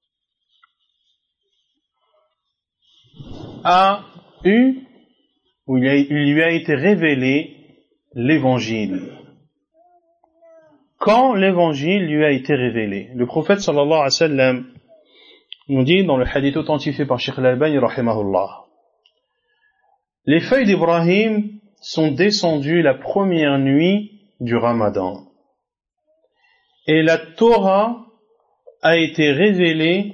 a eu, ou il, a, il lui a été révélé l'évangile. Quand l'évangile lui a été révélé, le prophète sallallahu alayhi wa sallam nous dit dans le hadith authentifié par Cheikh Al-Albani rahimahullah, les feuilles d'Ibrahim sont descendues la première nuit du Ramadan. Et la Torah a été révélée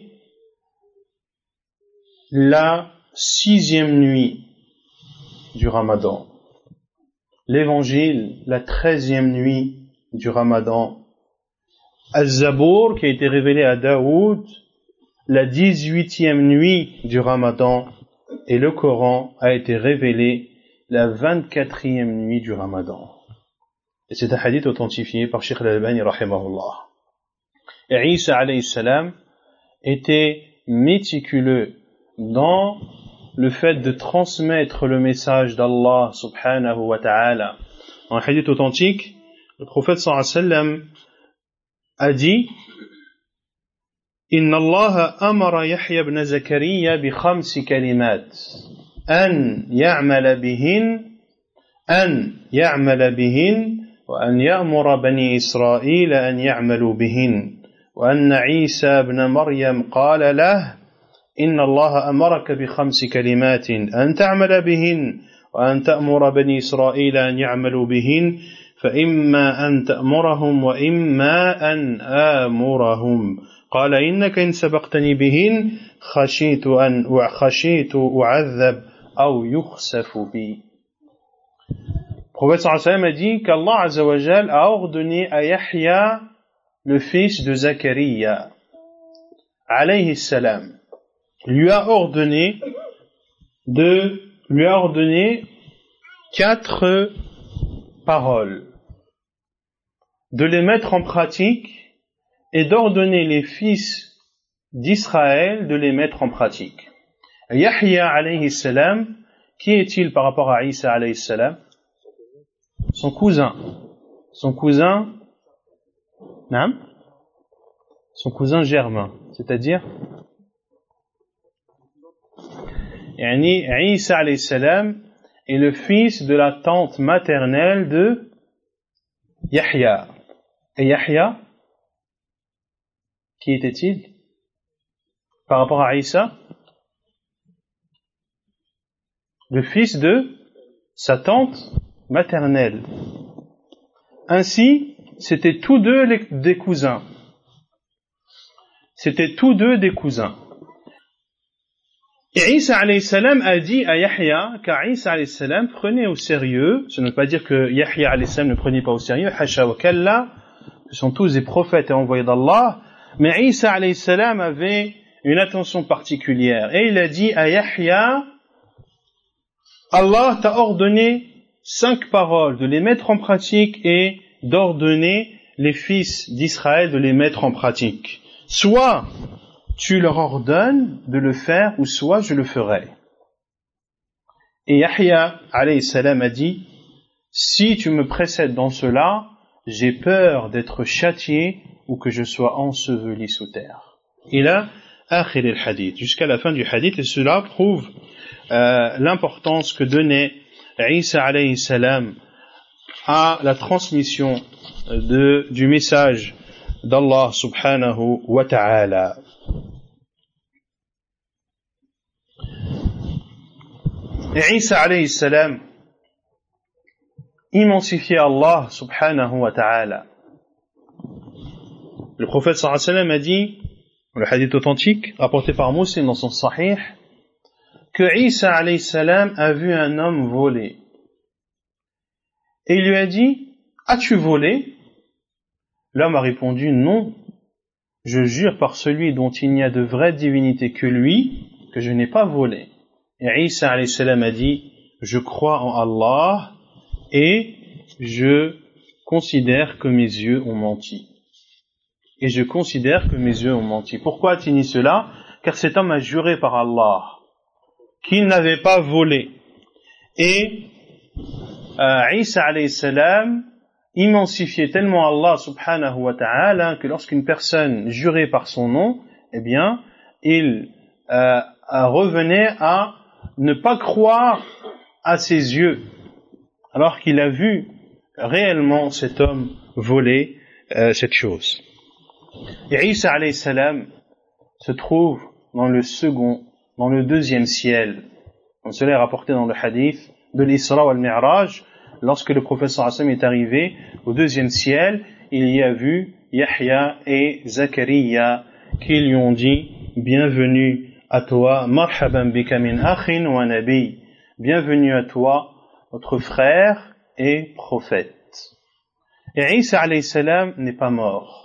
la sixième nuit du Ramadan. L'évangile, la treizième nuit du Ramadan. Al-Zabour, qui a été révélé à Daoud, la dix-huitième nuit du Ramadan. Et le Coran a été révélé la vingt-quatrième nuit du Ramadan. Et c'est un hadith authentifié par Cheikh Al-Albani rahimahullah. Et Isa alayhi salam était méticuleux dans le fait de transmettre le message d'Allah subhanahu wa ta'ala. En hadith authentique, le prophète sallallahu alayhi wa sallam a dit إن الله أمر يحيى بن زكريا بخمس كلمات أن يعمل بهن أن يعمل بهن وأن يأمر بني إسرائيل أن يعملوا بهن وأن عيسى بن مريم قال له إن الله أمرك بخمس كلمات أن تعمل بهن وأن تأمر بني إسرائيل أن يعملوا بهن فإما أن تأمرهم وإما أن آمرهم قال إنك إن سبقتني بهن خشيت أن خشيت أعذب أو يخسف بي. Le prophète sallallahu alayhi wa sallam a dit qu'Allah azza wa jal a ordonné à Yahya, le fils de Zachariah alayhi salam, lui a ordonné de lui a ordonné quatre paroles, de les mettre en pratique et d'ordonner les fils d'Israël de les mettre en pratique. Yahya alayhi salam, qui est-il par rapport à Isa alayhi salam? Son cousin. Son cousin, Naam? Son cousin germain, c'est-à-dire Yani Isa alayhi salam est le fils de la tante maternelle de Yahya. Et Yahya, qui était-il par rapport à Isa? Le fils de sa tante maternelle. Ainsi, c'était tous deux les, des cousins. C'était tous deux des cousins. Et Isa alayhi salam a dit à Yahya, car Isa alayhi salam prenait au sérieux, ce ne veut pas dire que Yahya alayhi salam ne prenait pas au sérieux, hasha wa kalla, ce sont tous des prophètes et envoyés d'Allah, mais Isa alayhi salam avait une attention particulière, et il a dit à Yahya, Allah t'a ordonné cinq paroles, de les mettre en pratique, et d'ordonner les fils d'Israël de les mettre en pratique. Soit tu leur ordonnes de le faire, ou soit je le ferai. Et Yahya, alayhi salam, a dit, si tu me précèdes dans cela, j'ai peur d'être châtié ou que je sois enseveli sous terre. Et là, akhir al-hadith, jusqu'à la fin du hadith, et cela prouve euh, l'importance que donnait Isa alayhi salam à la transmission de, du message d'Allah subhanahu wa ta'ala. Et Isa alayhi salam immensifiait Allah subhanahu wa ta'ala. Le prophète sallallahu alayhi wa sallam a dit, le hadith authentique apporté par Muslim dans son sahih, que Isa alayhi salam a vu un homme voler. Et il lui a dit, as-tu volé? L'homme a répondu, non, je jure par celui dont il n'y a de vraie divinité que lui, que je n'ai pas volé. Et Isa alayhi salam a dit, je crois en Allah et je considère que mes yeux ont menti. Et je considère que mes yeux ont menti. Pourquoi a-t-il dit cela? Car cet homme a juré par Allah qu'il n'avait pas volé. Et euh, Isa alayhi salam immensifiait tellement Allah subhanahu wa ta'ala que lorsqu'une personne jurait par son nom, eh bien, il euh, revenait à ne pas croire à ses yeux, alors qu'il a vu réellement cet homme voler euh, cette chose. Et Isa alayhi salam se trouve dans le second, dans le deuxième ciel. Donc cela est rapporté dans le hadith de l'Isra wal Mi'raj. Lorsque le prophète sallallahu alayhi wa sallam est arrivé au deuxième ciel, il y a vu Yahya et Zakaria qui lui ont dit, bienvenue à toi, marhaban bika min akhin wa nabi, bienvenue à toi, notre frère et prophète. Et Isa alayhi salam n'est pas mort.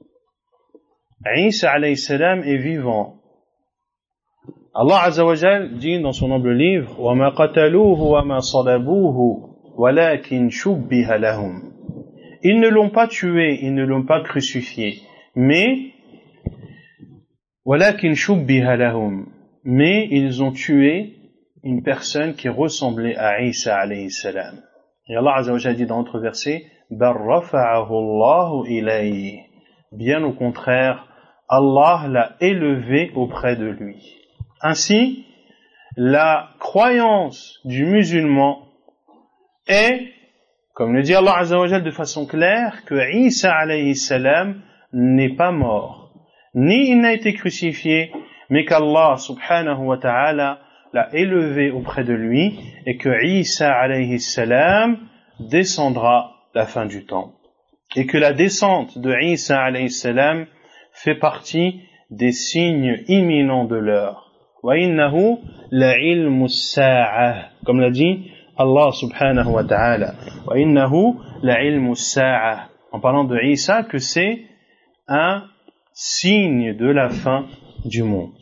Isa alayhi salam est vivant. Allah azza wa jal dit dans son noble livre, wa ma qataluhu wa ma salabuhu walakin shubbiha lahum. Ils ne l'ont pas tué, ils ne l'ont pas crucifié, mais walakin shubbiha lahum, mais ils ont tué une personne qui ressemblait à Isa alayhi salam. Et Allah azza wa jal dit dans notre verset, bar rafa'ahu Allahu ilayhi. Bien au contraire, Allah l'a élevé auprès de lui. Ainsi, la croyance du musulman est, comme le dit Allah Azza wa Jal de façon claire, que Isa alayhi salam n'est pas mort, ni il n'a été crucifié, mais qu'Allah subhanahu wa ta'ala l'a élevé auprès de lui et que Isa alayhi salam descendra la fin du temps. Et que la descente de Isa alayhi salam fait partie des signes imminents de l'heure. Wa innahu la ilmu as-sa'ah, comme l'a dit Allah subhanahu wa ta'ala. Wa innahu la ilmu as-sa'ah, en parlant de Isa, que c'est un signe de la fin du monde.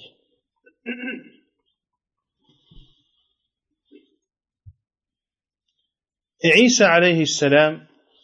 Et Isa alayhi salam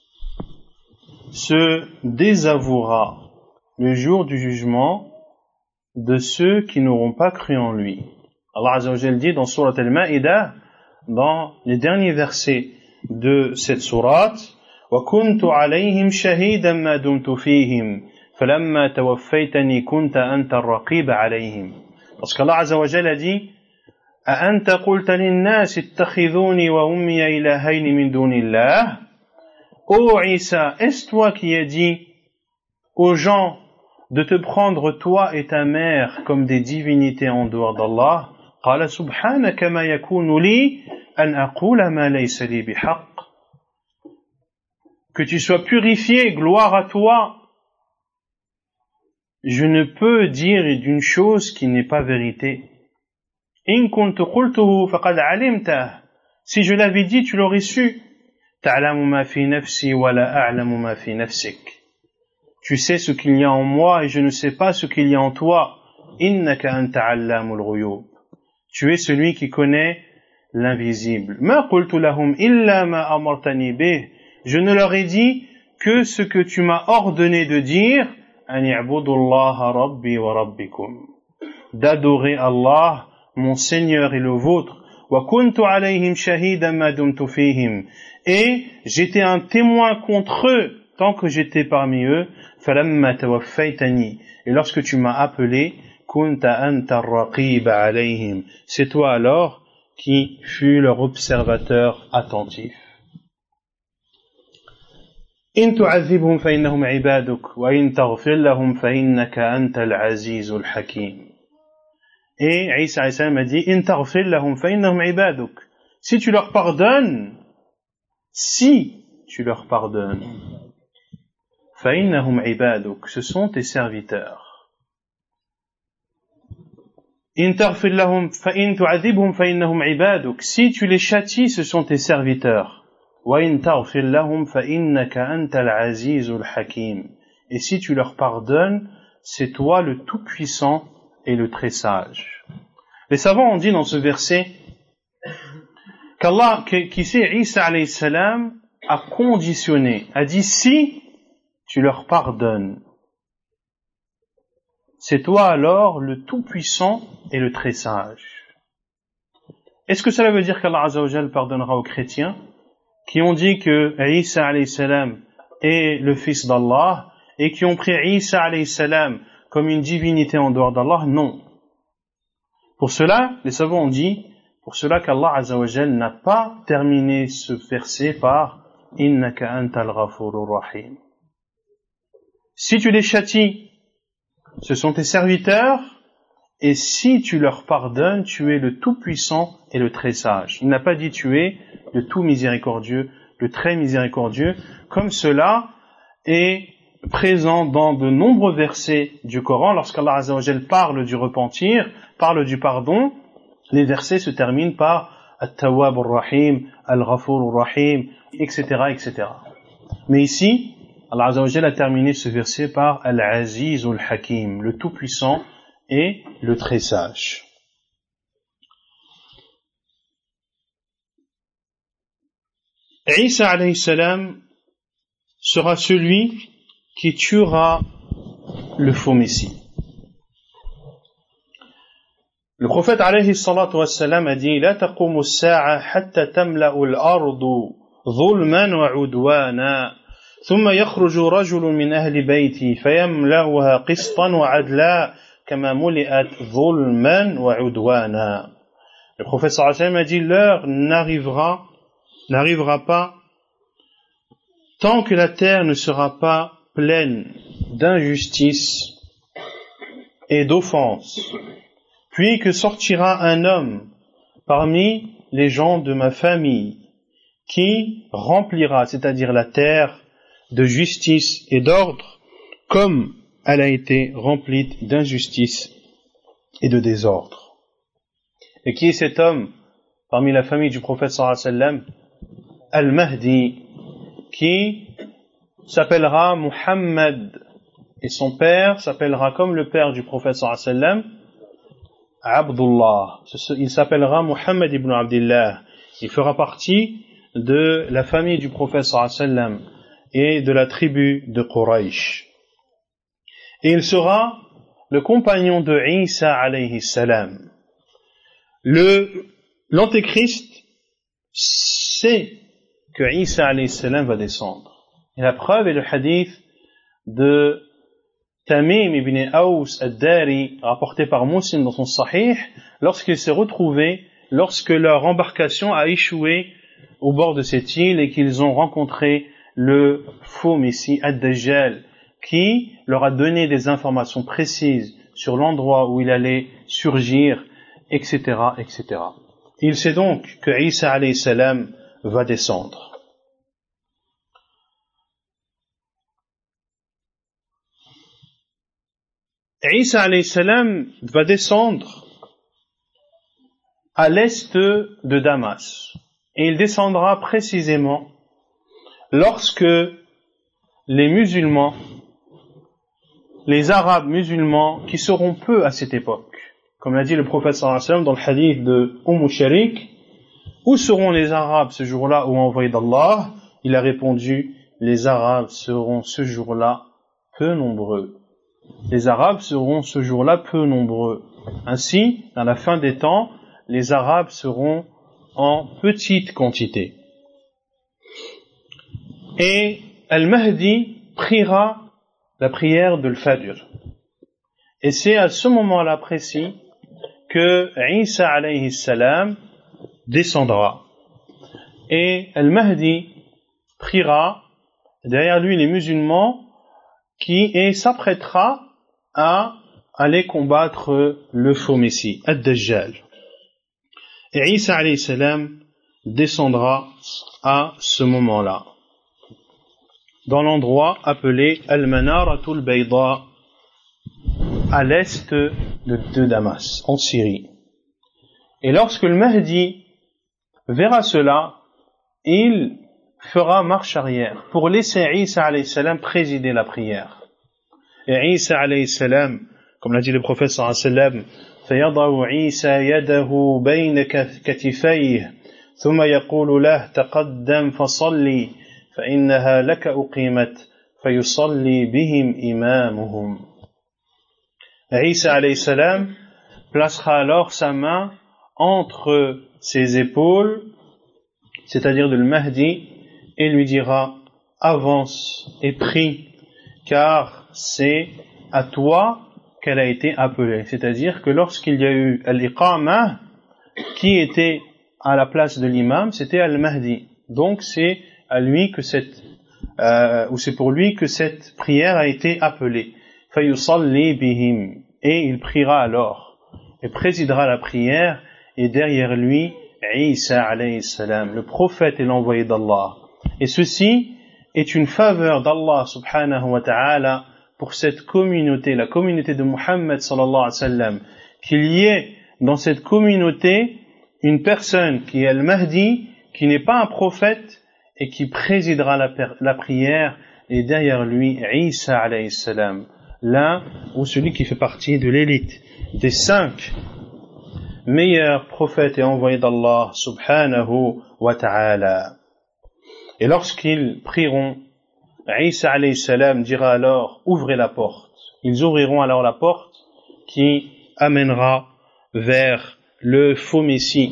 se désavouera le jour du jugement de ceux qui n'auront pas cru en lui. Allah Azza wa Jal dit dans Surat Al-Ma'idah, dans les derniers versets de cette sourate, وَكُنْتُ عَلَيْهِمْ شَهِيدًا مَا دُمْتُ فِيهِمْ فَلَمَّا تَوَفَّيْتَنِي كُنْتَ أَنْتَ الرَّقِيبَ عَلَيْهِمْ. Parce qu'Allah Azza wa Jal a dit, أَأَنْتَ قُلْتَ لِلنَّاسِ اتَّخِذُونِي وَأُمِّيَ إِلَهَيْنِ مِنْ دُونِ اللَّهِ. Ô Isa, est-ce toi qui as dit aux gens de te prendre toi et ta mère comme des divinités en dehors d'Allah? قال سبحانك ما يكون لي أن أقول ما ليس لي بحق. Que tu sois purifié, gloire à toi. Je ne peux dire d'une chose qui n'est pas vérité. إن كنت قلته فقد علمته. Si je l'avais dit, tu l'aurais su. تعلم ما في نفسي ولا أعلم ما في نفسك. Tu sais ce qu'il y a en moi et je ne sais pas ce qu'il y a en toi. Innaka anta allamul ghuyub. Tu es celui qui connaît l'invisible. Ma qultu lahum illa ma amartani bih. Je ne leur ai dit que ce que tu m'as ordonné de dire, an i'budullaha rabbi wa rabbikum, d'adorer Allah, mon Seigneur et le vôtre, wa kuntu alayhim shahidan ma dumtu fihim, et j'étais un témoin contre eux tant que j'étais parmi eux, falamma tawaffaytani, et lorsque tu m'as appelé, kunta anta ar-raqiba alayhim, c'est toi alors qui fus leur observateur attentif. In tu'adhibhum fa innahum ibaduk wa in taghfir lahum fa innaka antal azizul hakim. Et Isa alayhi salam a dit in taghfir lahum fa innahum ibaduk. Si tu leur pardonnes, si tu leur pardonnes, fa innahum ibaduk, ce sont tes serviteurs. In taghfir lahum fa in tu'adhibhum fa innahum ibaduk. Si tu les châties, ce sont tes serviteurs. وَإِن تَغْفِرْ لَهُمْ فَإِنَّكَ أَنْتَ الْعَزِيزُ الْحَكِيمُ. Et si tu leur pardonnes, c'est toi le tout-puissant et le très sage. Les savants ont dit dans ce verset qu'Allah, qu'ici Isa alayhi salam a conditionné, a dit si tu leur pardonnes, c'est toi alors le tout-puissant et le très sage. Est-ce que cela veut dire qu'Allah Azza wa Jal pardonnera aux chrétiens qui ont dit que Isa alayhi salam est le fils d'Allah et qui ont pris Isa alayhi salam comme une divinité en dehors d'Allah? Non. Pour cela, les savants ont dit, pour cela qu'Allah Azza wa Jal n'a pas terminé ce verset par Innaka antal ghafurur rahim. Si tu les châties, ce sont tes serviteurs, et si tu leur pardonnes, tu es le tout-puissant et le très sage. Il n'a pas dit tu es le tout miséricordieux, le très miséricordieux, comme cela est présent dans de nombreux versets du Coran. Lorsqu'Allah Azza wa Jal parle du repentir, parle du pardon, les versets se terminent par At-Tawwab ar-Rahim, Al-Ghafur ar-Rahim, et cetera, et cetera. Mais ici, Allah Azza wa Jal a terminé ce verset par Al-Aziz al-Hakim, le tout-puissant et le très sage. Isa alayhi salam sera celui qui tuera le faux Messie. Le prophète alayhi salatu wassalam a dit La taqumu as-sa'a hatta tamla'u al-ardu dhulman wa 'udwana thumma yakhruju rajulun min ahli bayti fayamla'uha qistan wa 'adla kama muli'at dhulman wa 'udwana. Le prophète sallallahu alayhi wa sallam a dit l'heure n'arrivera n'arrivera pas tant que la terre ne sera pas pleine d'injustice et d'offense, puis que sortira un homme parmi les gens de ma famille qui remplira, c'est-à-dire la terre, de justice et d'ordre comme elle a été remplie d'injustice et de désordre. Et qui est cet homme parmi la famille du prophète sallallahu alayhi wa sallam? Al-Mahdi, qui s'appellera Muhammad, et son père s'appellera comme le père du prophète sallallahu alayhi wa sallam, Abdullah. Il s'appellera Muhammad ibn Abdillah. Il fera partie de la famille du prophète sallallahu alayhi wa sallam et de la tribu de Quraysh. Et il sera le compagnon de Isa alayhi salam. Le, l'antéchrist sait que Isa alayhi salam va descendre. Et la preuve est le hadith de Tamim ibn Aws ad-Dari, rapporté par Muslim dans son Sahih, lorsqu'il s'est retrouvé, lorsque leur embarcation a échoué au bord de cette île et qu'ils ont rencontré le faux Messie ad-Dajjal, qui leur a donné des informations précises sur l'endroit où il allait surgir, et cetera, et cetera. Il sait donc que Isa alayhi salam va descendre. Isa alayhi salam va descendre à l'est de Damas. Et il descendra précisément lorsque les musulmans, les arabes musulmans, qui seront peu à cette époque, comme l'a dit le prophète sallallahu alayhi wa sallam dans le hadith de Umm Sharik, où seront les arabes ce jour-là au envoyé d'Allah? Il a répondu, les Arabes seront ce jour-là peu nombreux. Les Arabes seront ce jour-là peu nombreux. Ainsi, dans la fin des temps, les Arabes seront en petite quantité. Et Al-Mahdi priera la prière de l'Fajr. Et c'est à ce moment-là précis que Isa alayhi salam descendra. Et Al-Mahdi priera derrière lui les musulmans qui et s'apprêtera à aller combattre le faux Messie, Ad-Dajjal. Et Isa alayhi salam descendra à ce moment-là, dans l'endroit appelé Al-Manaratul Bayda, à l'est de, de Damas, en Syrie. Et lorsque le Mahdi verra cela, il fera marche arrière pour laisser Isa alayhi salam présider la prière. Et Isa alayhi salam, comme l'a dit le prophète sallallahu alayhi wa sallam, فيضع عيسى يده بين كتفيه ثم يقول له تقدم فصلي فإنها لك أقيمت فيصلي بهم إمامهم. Isa alayhi salam placera alors sa main entre ses épaules, c'est-à-dire de le Mahdi, et lui dira avance et prie, car c'est à toi qu'elle a été appelée. C'est-à-dire que lorsqu'il y a eu al-Iqamah, qui était à la place de l'imam, c'était al-Mahdi. Donc c'est à lui que cette, euh, ou c'est pour lui que cette prière a été appelée. Fayusalli bihim, et il priera alors, et présidera la prière, et derrière lui, Isa alayhi salam, le prophète et l'envoyé d'Allah. Et ceci est une faveur d'Allah subhanahu wa ta'ala pour cette communauté, la communauté de Muhammad sallallahu alayhi wa sallam, qu'il y ait dans cette communauté une personne qui est al-Mahdi, qui n'est pas un prophète, et qui présidera la, la prière, et derrière lui, Isa alayhi salam, l'un ou celui qui fait partie de l'élite des cinq meilleurs prophètes et envoyés d'Allah subhanahu wa ta'ala. Et lorsqu'ils prieront, Isa alayhi salam dira alors ouvrez la porte. Ils ouvriront alors la porte qui amènera vers le faux Messie.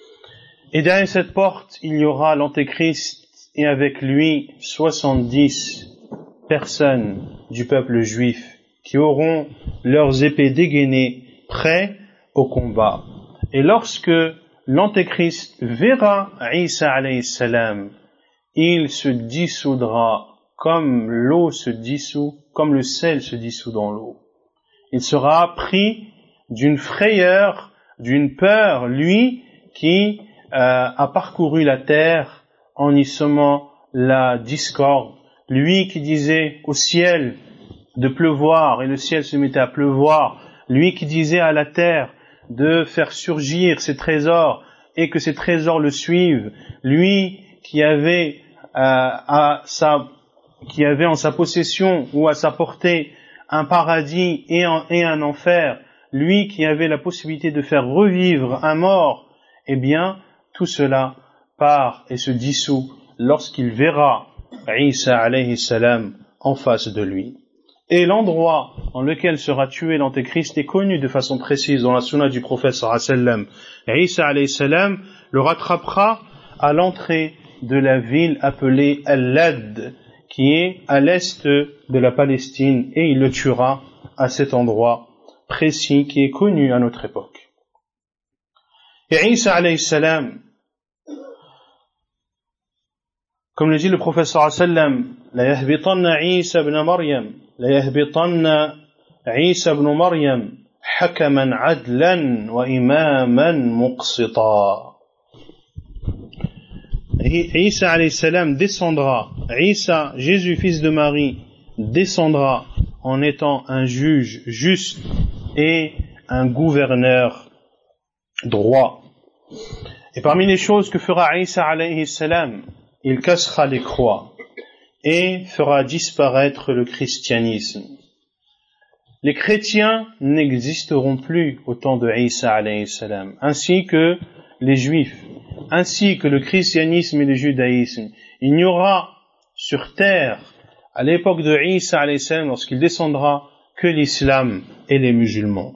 Et derrière cette porte, il y aura l'Antéchrist et avec lui soixante-dix personnes du peuple juif qui auront leurs épées dégainées prêts au combat. Et lorsque l'Antéchrist verra Isa alayhi salam, il se dissoudra comme l'eau se dissout, comme le sel se dissout dans l'eau. Il sera pris d'une frayeur, d'une peur, lui qui euh, a parcouru la terre en y semant la discorde, lui qui disait au ciel de pleuvoir et le ciel se mettait à pleuvoir, lui qui disait à la terre de faire surgir ses trésors et que ses trésors le suivent, lui qui avait euh, à sa qui avait en sa possession ou à sa portée un paradis et un, et un enfer, lui qui avait la possibilité de faire revivre un mort, eh bien, tout cela part et se dissout lorsqu'il verra Isa alayhi salam en face de lui. Et l'endroit dans lequel sera tué l'Antéchrist est connu de façon précise dans la sunna du prophète sallallahu alayhi wa sallam. Isa alayhi salam le rattrapera à l'entrée de la ville appelée Al-Lad, qui est à l'est de la Palestine, et il le tuera à cet endroit précis qui est connu à notre époque. Et Isa alayhi salam, comme le dit le prophète sallallahu alayhi wa sallam, la yahbitanna Isa ibn Maryam, la yahbitanna Isa ibn Maryam hakaman adlan wa imaman muqsita. Isa alayhi salam descendra, Isa, Jésus fils de Marie, descendra en étant un juge juste et un gouverneur droit. Et parmi les choses que fera Isa alayhi salam, il cassera les croix et fera disparaître le christianisme. Les chrétiens n'existeront plus au temps de Isa alayhi salam, ainsi que les juifs, ainsi que le christianisme et le judaïsme. Il n'y aura sur terre à l'époque de Isa alayhi salam, lorsqu'il descendra, que l'islam et les musulmans.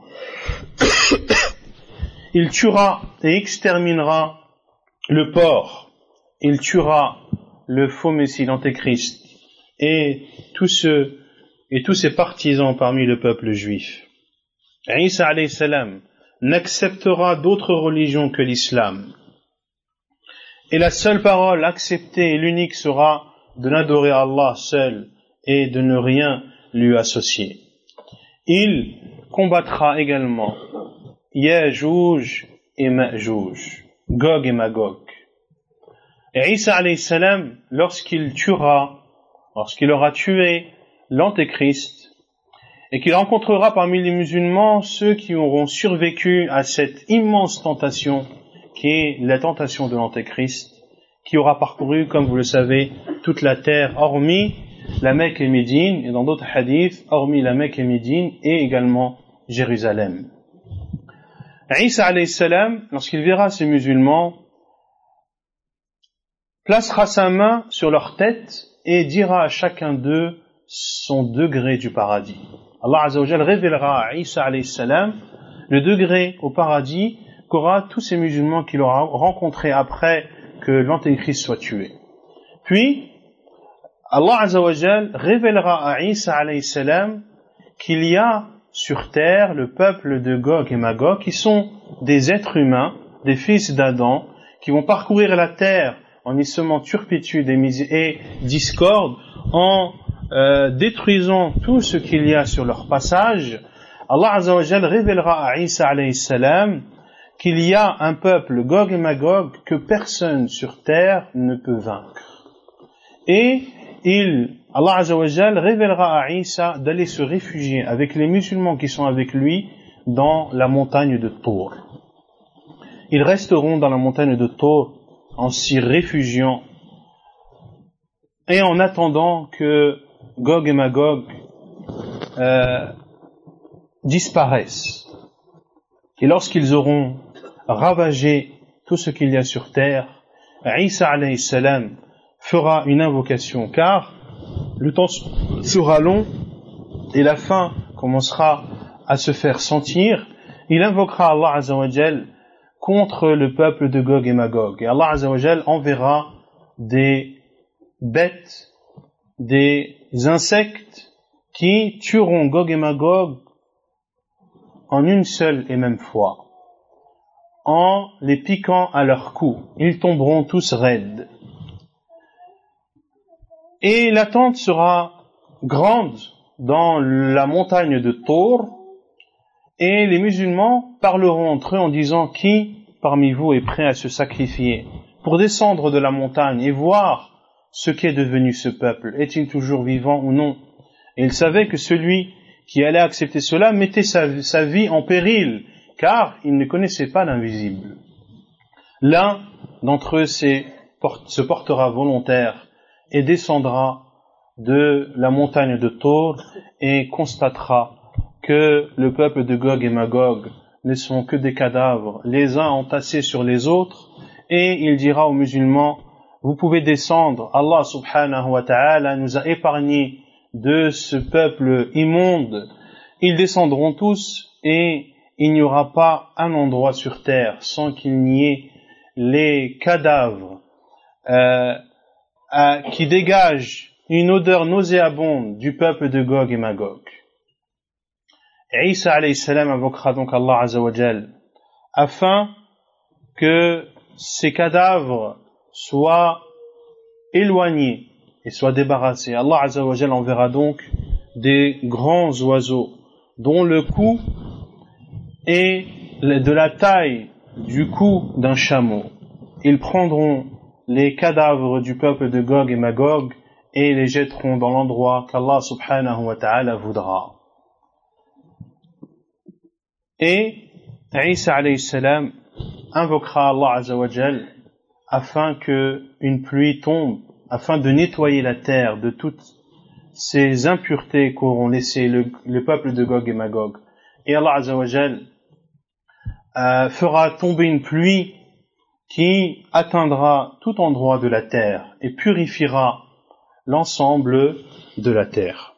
Il tuera et exterminera le porc, il tuera le faux messie, l'antéchrist, et tous ceux et tous ses partisans parmi le peuple juif. Isa alayhi salam n'acceptera d'autres religions que l'islam. Et la seule parole acceptée et l'unique sera de l'adorer Allah seul et de ne rien lui associer. Il combattra également Yajouj et Majouj, Gog et Magog. Et Isa alayhi salam, lorsqu'il tuera, lorsqu'il aura tué l'antéchrist, et qu'il rencontrera parmi les musulmans ceux qui auront survécu à cette immense tentation qui est la tentation de l'antéchrist, qui aura parcouru, comme vous le savez, toute la terre, hormis la Mecque et Médine, et dans d'autres hadiths, hormis la Mecque et Médine, et également Jérusalem. Isa alayhi salam, lorsqu'il verra ces musulmans, placera sa main sur leur tête et dira à chacun d'eux son degré du paradis. Allah Azza wa Jal révélera à Isa alayhi salam le degré au paradis qu'aura tous ces musulmans qu'il aura rencontrés après que l'antéchrist soit tué. Puis, Allah Azza wa Jal révélera à Isa alayhi salam qu'il y a sur terre le peuple de Gog et Magog qui sont des êtres humains, des fils d'Adam, qui vont parcourir la terre en y semant turpitude et, mis- et discorde, en euh, détruisant tout ce qu'il y a sur leur passage. Allah Azza wa Jal révélera à Isa alayhi salam qu'il y a un peuple, Gog et Magog, que personne sur terre ne peut vaincre. Et il, Allah Azza wa Jal révélera à Isa d'aller se réfugier avec les musulmans qui sont avec lui dans la montagne de Tour. Ils resteront dans la montagne de Tour en s'y réfugiant et en attendant que Gog et Magog euh, disparaissent. Et lorsqu'ils auront ravagé tout ce qu'il y a sur terre, Isa alayhi salam fera une invocation, car le temps sera long et la faim commencera à se faire sentir. Il invoquera Allah Azza wa Jal contre le peuple de Gog et Magog. Et Allah Azza wa Jal enverra des bêtes, des insectes qui tueront Gog et Magog en une seule et même fois, en les piquant à leur cou. Ils tomberont tous raides. Et l'attente sera grande dans la montagne de Tour, et les musulmans parleront entre eux en disant qui parmi vous est prêt à se sacrifier pour descendre de la montagne et voir ce qu'est devenu ce peuple, est-il toujours vivant ou non. Et ils savaient que celui qui allait accepter cela mettait sa, sa vie en péril, car il ne connaissait pas l'invisible. L'un d'entre eux se portera volontaire et descendra de la montagne de Tour et constatera que le peuple de Gog et Magog ne sont que des cadavres, les uns entassés sur les autres, et il dira aux musulmans, vous pouvez descendre, Allah subhanahu wa ta'ala nous a épargnés de ce peuple immonde. Ils descendront tous et il n'y aura pas un endroit sur terre sans qu'il n'y ait les cadavres euh, à, qui dégagent une odeur nauséabonde du peuple de Gog et Magog. Et Isa alayhi salam invoquera donc Allah Azza wa Jal afin que ces cadavres soient éloignés et soient débarrassés. Allah Azza wa Jal enverra donc des grands oiseaux dont le cou est de la taille du cou d'un chameau. Ils prendront les cadavres du peuple de Gog et Magog et les jetteront dans l'endroit qu'Allah subhanahu wa ta'ala voudra. Et Isa alayhi salam invoquera Allah Azza wa Jal afin que une pluie tombe, afin de nettoyer la terre de toutes ces impuretés qu'auront laissé le, le peuple de Gog et Magog. Et Allah Azza wa Jal euh, fera tomber une pluie qui atteindra tout endroit de la terre et purifiera l'ensemble de la terre.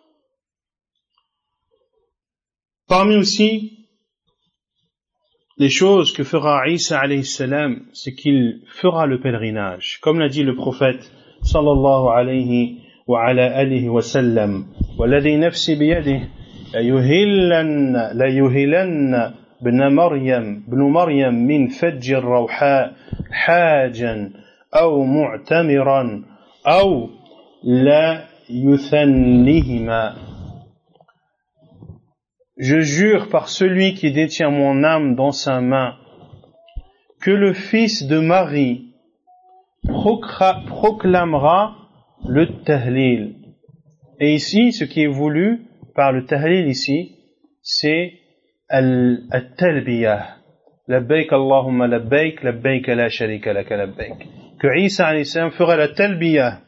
Parmi aussi les choses que fera Isa alayhi salam, c'est qu'il fera le pèlerinage. Comme l'a dit le prophète sallallahu alayhi wa ala alihi wa sallam, وَالَّذِي نَفْسِي بِيَدِهِ لَيُهِلَّنَّ لَيُهِلَنَّ بن مريم بن مريم من فج الروحاء حاجا أو معتمرا أو لا يثنهما. Je jure par celui qui détient mon âme dans sa main que le fils de Marie proclamera le tahlil. Et ici, ce qui est voulu par le tahlil ici, c'est al-talbiyah. Labbaik Allahumma labbaik, labbaik la sharika laka labbaik. Que Isa alayhi salam fera la talbiyah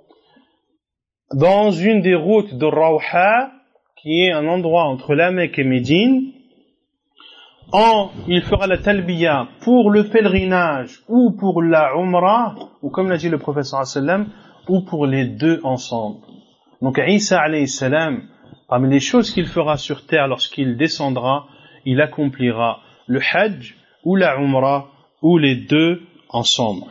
dans une des routes de Rawha, qui est un endroit entre la Mecque et Médine. En, il fera la talbiyah pour le pèlerinage ou pour la umrah, ou comme l'a dit le prophète sallallahu alayhi wa sallam, ou pour les deux ensemble. Donc Isa alayhi salam, parmi les choses qu'il fera sur terre lorsqu'il descendra, il accomplira le hajj ou la umrah ou les deux ensemble.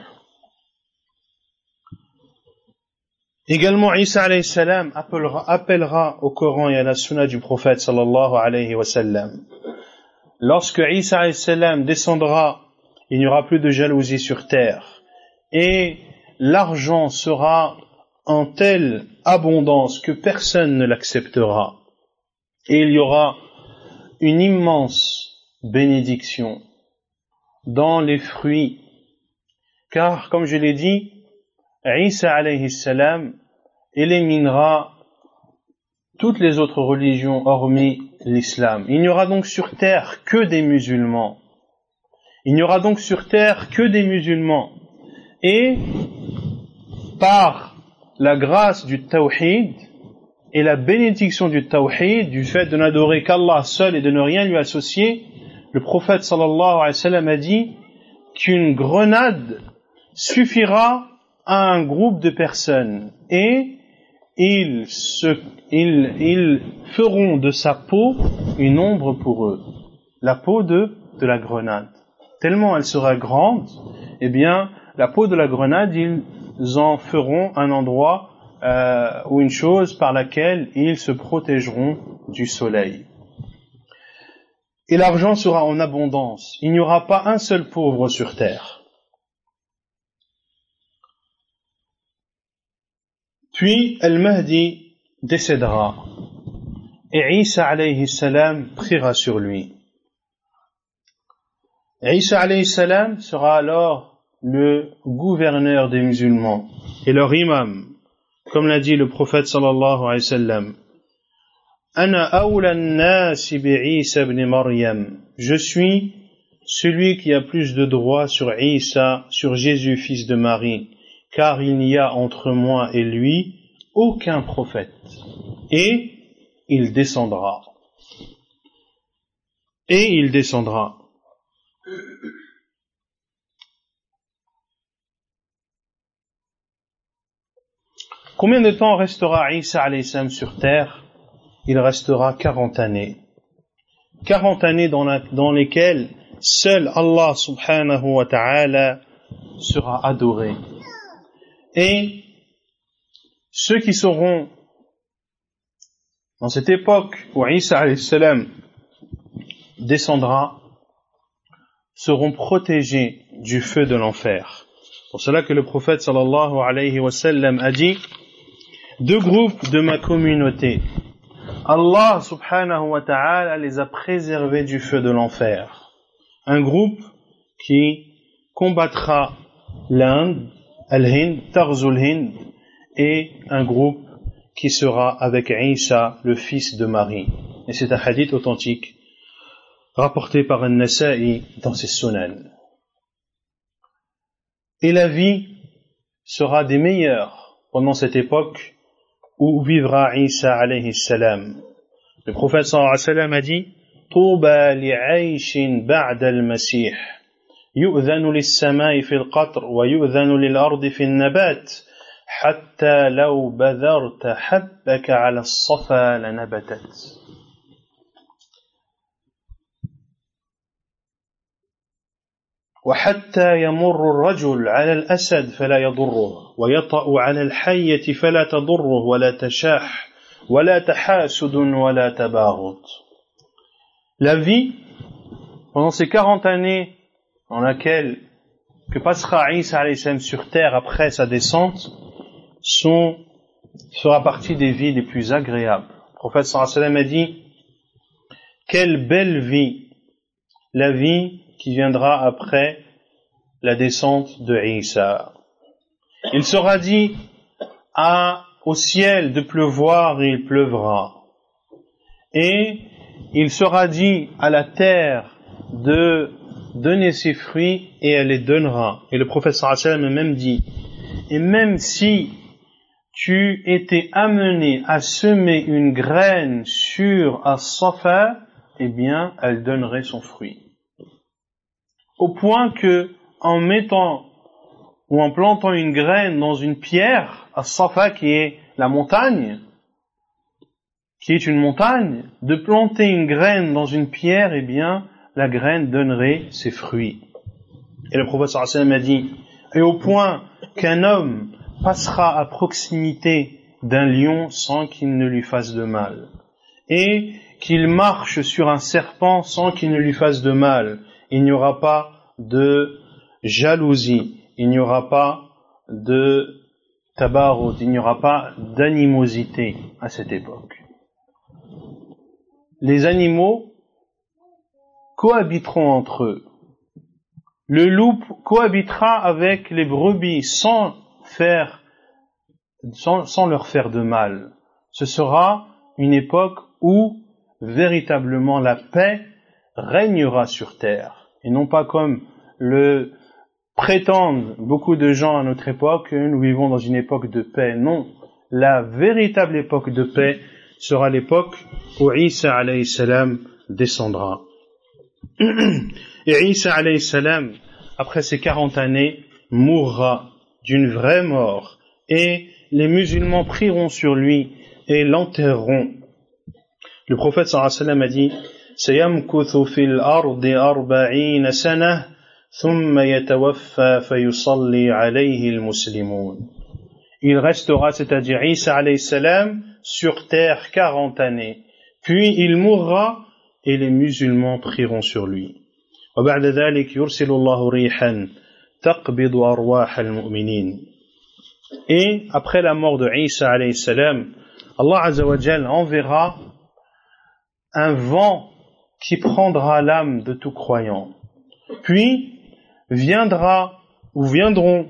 Également, Isa alayhi salam appellera, appellera au Coran et à la sunna du prophète sallallahu alayhi wa sallam. Lorsque Isa alayhi salam descendra, il n'y aura plus de jalousie sur terre et l'argent sera en telle abondance que personne ne l'acceptera. Et il y aura une immense bénédiction dans les fruits. Car, comme je l'ai dit, Isa alayhi salam éliminera toutes les autres religions hormis l'islam. Il n'y aura donc sur terre que des musulmans. Il n'y aura donc sur terre que des musulmans. Et par la grâce du tawhid et la bénédiction du tawhid, du fait de n'adorer qu'Allah seul et de ne rien lui associer, le prophète sallallahu alayhi wa sallam a dit qu'une grenade suffira à un groupe de personnes et ils, se, ils, ils feront de sa peau une ombre pour eux, la peau de, de la grenade. Tellement elle sera grande, eh bien la peau de la grenade, ils en feront un endroit euh, ou une chose par laquelle ils se protégeront du soleil. Et l'argent sera en abondance. Il n'y aura pas un seul pauvre sur terre. Puis Al-Mahdi décédera et Isa alayhi salam priera sur lui. Isa alayhi salam sera alors le gouverneur des musulmans et leur imam, comme l'a dit le prophète sallallahu alayhi wa sallam. Ana awla an-nas bi Isa ibn Maryam. Je suis celui qui a plus de droits sur Isa, sur Jésus fils de Marie, car il n'y a entre moi et lui aucun prophète. Et il descendra. Et il descendra. Combien de temps restera Isa alayhi salam sur terre? Il restera quarante années. quarante années dans, la, dans lesquelles seul Allah subhanahu wa ta'ala sera adoré. Et ceux qui seront dans cette époque où Isa alayhi salam descendra seront protégés du feu de l'enfer. Pour cela que le prophète sallallahu alayhi wa sallam a dit: deux groupes de ma communauté, Allah subhanahu wa ta'ala les a préservés du feu de l'enfer. Un groupe qui combattra l'Inde, Al-Hind, Tarzul Hind, et un groupe qui sera avec Isa, le fils de Marie. Et c'est un hadith authentique rapporté par An-Nasa'i dans ses Sunan. Et la vie sera des meilleures pendant cette époque où vivra Isa alayhi salam. Le prophète sallallahu alayhi wa sallam a dit: Touba li'ayshin ba'da al-masih, yu'dhanu lis-sama'i fil qatr wa yu'dhanu lil-ardi fil nabat, حتى لو بذرت حبك على الصفا لنبتت. وحتى يمر الرجل على الأسد فلا يضره ويطأ على الحية فلا تضره ولا تشاح ولا تحاسد ولا تباغض. La vie, pendant ces quarante années dans laquelle que passera Isa alayhi salam sur terre après sa descente, sont, fera partie des vies les plus agréables. Le prophète sallallahu alayhi wa sallam a dit: quelle belle vie, la vie qui viendra après la descente de Isa. Il sera dit à, au ciel de pleuvoir et il pleuvra. Et il sera dit à la terre de donner ses fruits et elle les donnera. Et le prophète sallallahu alayhi wa sallam a même dit: et même si tu étais amené à semer une graine sur As-Safa, eh bien, elle donnerait son fruit. Au point que, en mettant ou en plantant une graine dans une pierre, As-Safa qui est la montagne, qui est une montagne, de planter une graine dans une pierre, eh bien, la graine donnerait ses fruits. Et le prophète sallallahu alayhi wa sallam a dit: et au point qu'un homme passera à proximité d'un lion sans qu'il ne lui fasse de mal, et qu'il marche sur un serpent sans qu'il ne lui fasse de mal, il n'y aura pas de jalousie, il n'y aura pas de tabarrud, il n'y aura pas d'animosité à cette époque. Les animaux cohabiteront entre eux. Le loup cohabitera avec les brebis sans faire, sans, sans leur faire de mal. Ce sera une époque où véritablement la paix régnera sur terre. Et non pas comme le prétendent beaucoup de gens à notre époque, que nous vivons dans une époque de paix. Non, la véritable époque de paix sera l'époque où Isa alayhi salam descendra. Et Isa alayhi salam, après ces quarante années, mourra d'une vraie mort, et les musulmans prieront sur lui et l'enterreront. Le prophète sallallahu alayhi wa sallam a dit: سيمكث في الأرض أربعين سنة ثم يتوفى فيصلي عليه المسلمون. Il restera, c'est-à-dire Isa alayhi salam, sur terre quarante années, puis il mourra et les musulmans prieront sur lui. وبعد ذلك يرسل الله ريحا تقبض أرواح المؤمنين. Et après la mort de Isa alayhi salam, Allah azza wa jal enverra un vent qui prendra l'âme de tout croyant. Puis viendra ou viendront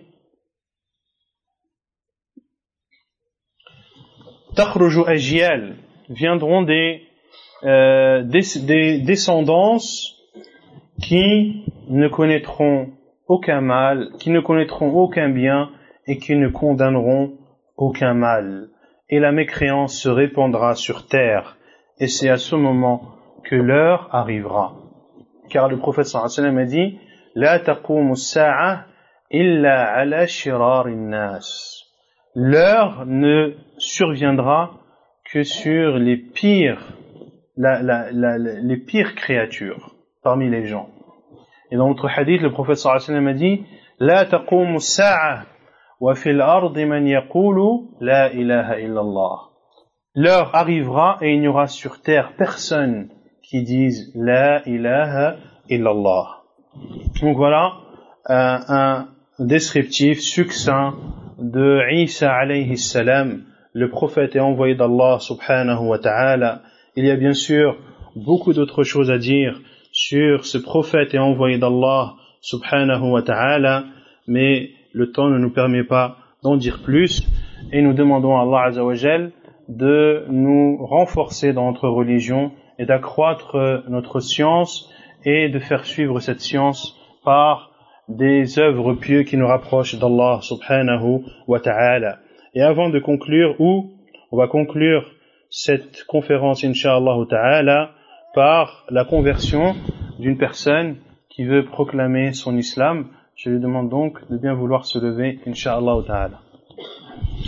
takhruju ajyal, viendront des, euh, des, des descendances qui ne connaîtront aucun mal, qui ne connaîtront aucun bien et qui ne condamneront aucun mal. Et la mécréance se répandra sur terre. Et c'est à ce moment que l'heure arrivera. Car le prophète sallallahu alayhi wa sallam a dit: La taqumu as-sa'a illa ala shirari an-nas. L'heure ne surviendra que sur les pires, la, la, la, les pires créatures parmi les gens. Et dans notre hadith, le prophète sallallahu alayhi wa sallam a dit: La taqumu as-sa'a wa fil ardi man yaqulu la ilaha illa Allah. L'heure arrivera et il n'y aura sur terre personne qui dise la ilaha illallah. Donc voilà euh, un descriptif succinct de Isa alayhi salam, le prophète et envoyé d'Allah subhanahu wa ta'ala. Il y a bien sûr beaucoup d'autres choses à dire sur ce prophète et envoyé d'Allah subhanahu wa ta'ala, mais le temps ne nous permet pas d'en dire plus, et nous demandons à Allah azza wa jal de nous renforcer dans notre religion et d'accroître notre science et de faire suivre cette science par des œuvres pieuses qui nous rapprochent d'Allah subhanahu wa ta'ala. Et avant de conclure, ou on va conclure cette conférence incha'Allah ta'ala par la conversion d'une personne qui veut proclamer son islam. Je lui demande donc de bien vouloir se lever incha'Allah ta'ala.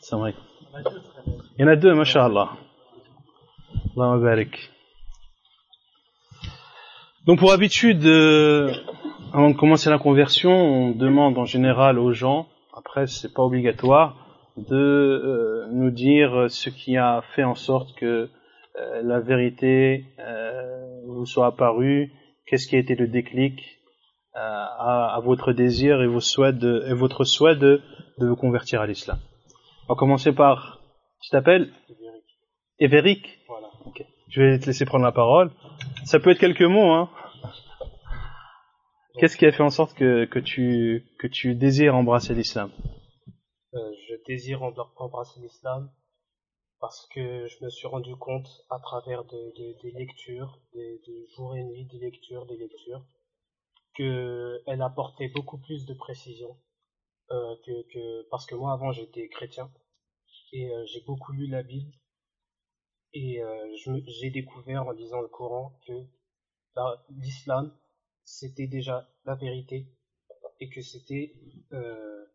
C'est vrai. Il y en a deux, mashallah. Allahumma barik. Donc pour habitude, euh, avant de commencer la conversion, on demande en général aux gens, après c'est pas obligatoire, de euh, nous dire ce qui a fait en sorte que euh, la vérité euh, vous soit apparue, qu'est-ce qui a été le déclic euh, à, à votre désir et, vos souhaits de, et votre souhait de, de vous convertir à l'islam. On va commencer par, tu t'appelles Évéric. Voilà. Okay. Je vais te laisser prendre la parole. Ça peut être quelques mots, hein. Qu'est-ce qui a fait en sorte que, que tu, que tu désires embrasser l'islam? euh, Je désire embrasser l'islam parce que je me suis rendu compte à travers de, de, des lectures, des, des jours et nuits, des lectures, des lectures, qu'elle apportait beaucoup plus de précision. Euh, que, que, parce que moi avant j'étais chrétien et euh, j'ai beaucoup lu la Bible et euh, je me, j'ai découvert en lisant le Coran que bah, l'islam c'était déjà la vérité et que c'était euh,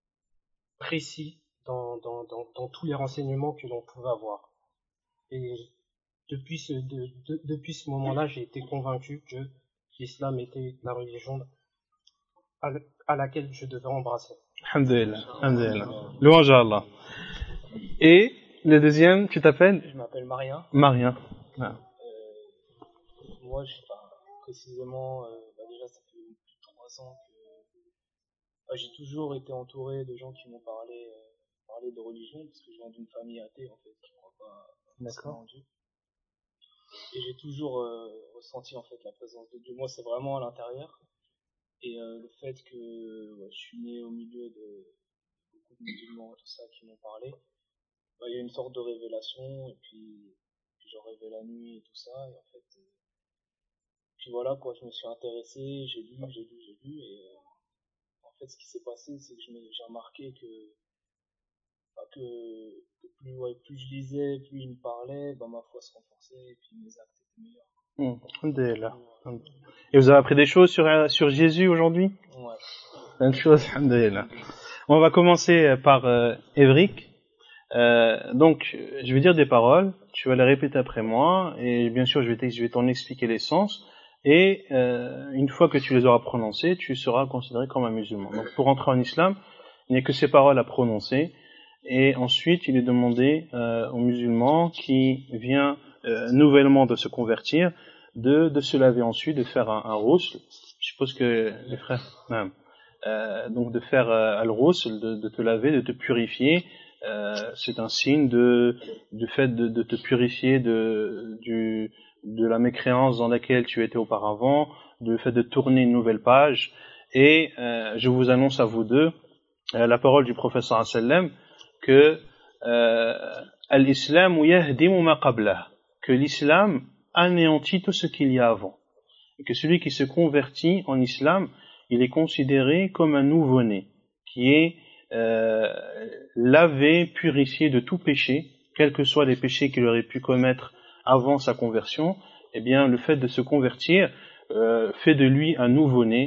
précis dans, dans, dans, dans tous les renseignements que l'on pouvait avoir. Et depuis ce, de, de, depuis ce moment-là, j'ai été convaincu que l'islam était la religion à, à laquelle je devais embrasser. Alhamdulillah, alhamdulillah. Louange à Allah. Et le deuxième, tu t'appelles? Je m'appelle Marien. Marien. Ah. Euh, moi, je sais pas précisément. Euh, bah déjà, ça fait plus de trois ans que bah, j'ai toujours été entouré de gens qui m'ont parlé, euh, parlé de religion parce que je viens d'une famille athée en fait, qui ne croit pas forcément en Dieu. Et j'ai toujours euh, ressenti en fait la présence de Dieu. Moi, c'est vraiment à l'intérieur. Et euh, le fait que ouais, je suis né au milieu de beaucoup de musulmans et tout ça qui m'ont parlé, bah, il y a une sorte de révélation, et puis, puis j'en rêvais la nuit et tout ça, et en fait, euh, puis voilà quoi, je me suis intéressé, j'ai lu, j'ai lu, j'ai lu, et euh, en fait ce qui s'est passé, c'est que je me, j'ai remarqué que, bah, que, que plus, ouais, plus je lisais, plus il me parlait, bah, ma foi se renforçait, et puis mes actes étaient meilleurs. Mmh. Et vous avez appris des choses sur, sur Jésus aujourd'hui? Ouais. Plein de choses, alhamdulillah. On va commencer par euh, Évric. Euh, donc, je vais dire des paroles, tu vas les répéter après moi, et bien sûr, je vais, je vais t'en expliquer les sens, et euh, une fois que tu les auras prononcées, tu seras considéré comme un musulman. Donc, pour entrer en islam, il n'y a que ces paroles à prononcer, et ensuite, il est demandé euh, aux musulmans qui vient euh, nouvellement de se convertir, de, de se laver ensuite, de faire un, un rousl. Je suppose que les frères, non, euh, donc de faire euh, al-rousl, de, de te laver, de te purifier. Euh, c'est un signe de du fait de, de te purifier de du de la mécréance dans laquelle tu étais auparavant, du fait de tourner une nouvelle page. Et euh, je vous annonce à vous deux euh, la parole du professeur sallam que euh, al-islam yahdimu ma qablah, que l'islam anéantit tout ce qu'il y a avant, et que celui qui se convertit en islam, il est considéré comme un nouveau-né qui est Euh, lavé, purifié de tout péché, quels que soient les péchés qu'il aurait pu commettre avant sa conversion. Eh bien, le fait de se convertir euh, fait de lui un nouveau-né.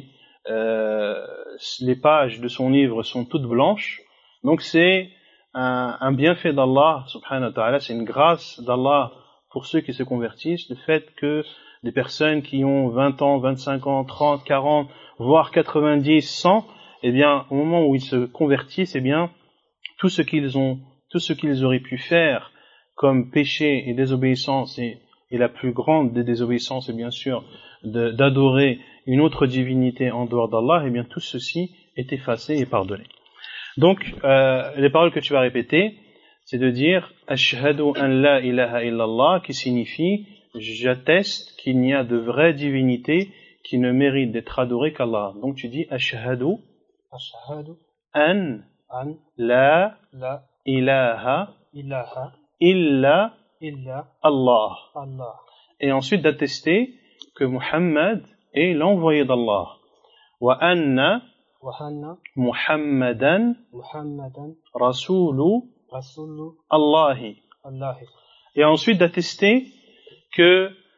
Euh, les pages de son livre sont toutes blanches. Donc, c'est un, un bienfait d'Allah, subhanahu wa ta'ala, c'est une grâce d'Allah pour ceux qui se convertissent, le fait que des personnes qui ont vingt ans, vingt-cinq ans, trente, quarante, voire quatre-vingt-dix, cent, eh bien, au moment où ils se convertissent, eh bien, tout ce qu'ils ont, tout ce qu'ils auraient pu faire comme péché et désobéissance, et, et la plus grande des désobéissances est bien sûr de, d'adorer une autre divinité en dehors d'Allah, eh bien, tout ceci est effacé et pardonné. Donc, euh, les paroles que tu vas répéter, c'est de dire « Ashhadu an la ilaha illallah » qui signifie « J'atteste qu'il n'y a de vraie divinité qui ne mérite d'être adorée qu'Allah ». Donc, tu dis « Ashhadu » Ashhadu an an la la ilaha ilaha illa illa Allah. Allah. Et ensuite d'attester que Muhammad est l'envoyé d'Allah. Wa anna wa anna Muhammadan Muhammadan rasulu rasulu Allahi. Allah. Et ensuite d'attester que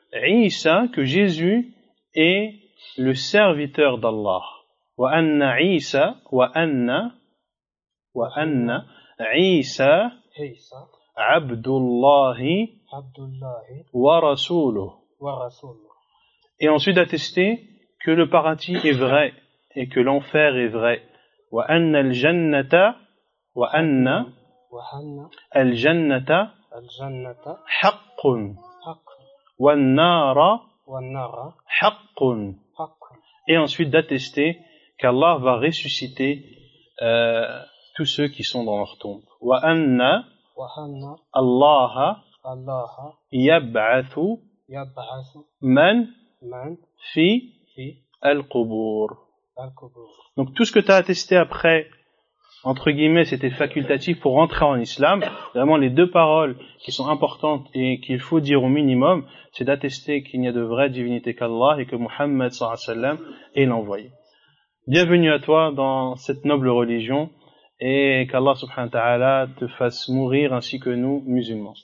Isa, que Jésus est le serviteur d'Allah. وأن عيسى وأن وأن Isa Isa Abdullahi Abdullahi wa Rasuluh. wa Rasuluh. Et ensuite d'attester que le paradis est vrai et que l'enfer est vrai. Wa anna al-jannata wa anna wa anna al-jannata al-jannata haqqun haqqun wa an-nara wa an-nara haqqun. haqqun. Et ensuite d'attester qu'Allah va ressusciter euh, tous ceux qui sont dans leur tombe. Wa anna wa anna Allah Allah yab'athu yab'athu man man fi fi al-qubur. al-qubur. Donc tout ce que tu as attesté après, entre guillemets, c'était facultatif pour rentrer en islam. Vraiment, les deux paroles qui sont importantes et qu'il faut dire au minimum, c'est d'attester qu'il n'y a de vraie divinité qu'Allah et que Muhammad sallallahu alayhi wa sallam est l'envoyé. Bienvenue à toi dans cette noble religion et qu'Allah subhanahu wa ta'ala te fasse mourir ainsi que nous, musulmans.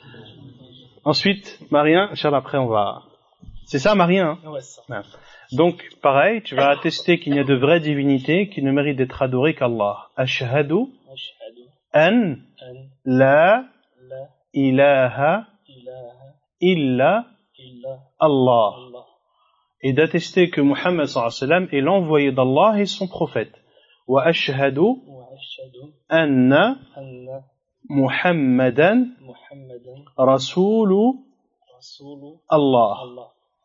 Ensuite, Marien, Inch'Allah, après on va... C'est ça, Marien, hein? Ouais, ça. Ouais. Donc, pareil, tu vas attester qu'il n'y a de vraie divinité qui ne mérite d'être adorée qu'Allah. Ashhadu Ashhadu an an la la ilaha ilaha illa illa Allah. Allah. Et d'attester que Muhammad sallallahu alayhi wa sallam est l'envoyé d'Allah et son prophète. Wa ashhadu Wa ashhadu anna anna Muhammadan Muhammadan rasulu Rasulu Allah. Allah.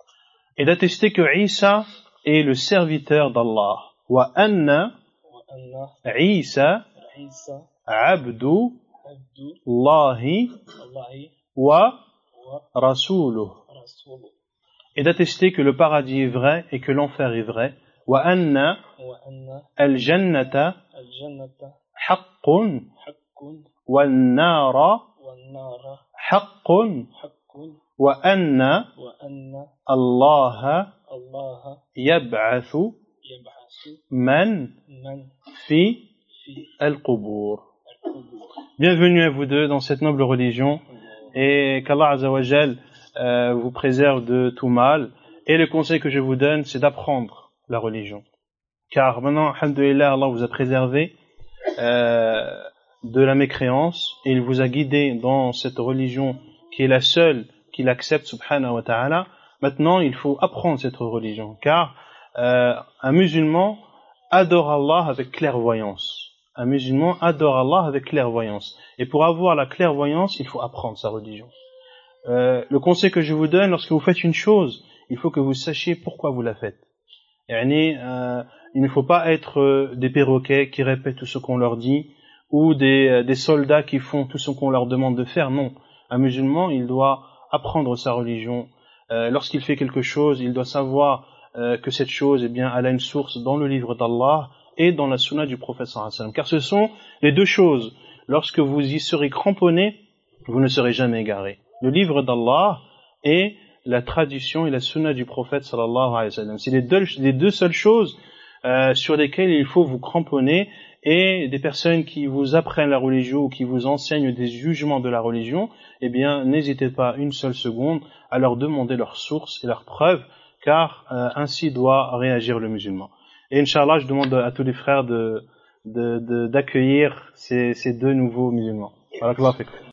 Et d'attester que Isa est le serviteur d'Allah. Wa anna Wa anna Isa Isa abdu Abdu Allahi Allahi wa wa rasuluh. Rasuluh. Et d'attester que le paradis est vrai et que l'enfer est vrai. Wa anna Wa anna al-jannata al-jannata haqqun haqqun wan-nara wa an-nara haqqun haqqun wa anna wa anna Allah Allah yab'athu yab'athu man man fi fi al-qubur. al-qubur. Bienvenue à vous deux dans cette noble religion et qu'Allah Azza wa Jal euh, vous préserve de tout mal. Et le conseil que je vous donne, c'est d'apprendre la religion. Car maintenant, alhamdoulilah, Allah vous a préservé euh, de la mécréance et il vous a guidé dans cette religion qui est la seule qu'il accepte, subhanahu wa ta'ala. Maintenant, il faut apprendre cette religion, car euh, un musulman adore Allah avec clairvoyance. Un musulman adore Allah avec clairvoyance. Et pour avoir la clairvoyance, il faut apprendre sa religion. Euh, le conseil que je vous donne, lorsque vous faites une chose, il faut que vous sachiez pourquoi vous la faites. Yani, euh, il ne faut pas être euh, des perroquets qui répètent tout ce qu'on leur dit, ou des, euh, des soldats qui font tout ce qu'on leur demande de faire. Non. Un musulman, il doit apprendre sa religion. Euh, lorsqu'il fait quelque chose, il doit savoir euh, que cette chose, eh bien, elle a une source dans le livre d'Allah et dans la sunna du prophète sallallahu alayhi wa sallam. Car ce sont les deux choses. Lorsque vous y serez cramponné, vous ne serez jamais égaré. Le livre d'Allah et la tradition et la sunna du prophète sallallahu alayhi wa sallam. C'est les deux, les deux seules choses euh, sur lesquelles il faut vous cramponner, et des personnes qui vous apprennent la religion ou qui vous enseignent des jugements de la religion, eh bien, n'hésitez pas une seule seconde à leur demander leurs sources et leurs preuves, car euh, ainsi doit réagir le musulman. Et Inch'Allah, je demande à tous les frères de, de, de, d'accueillir ces, ces deux nouveaux musulmans. Barakallahu fik.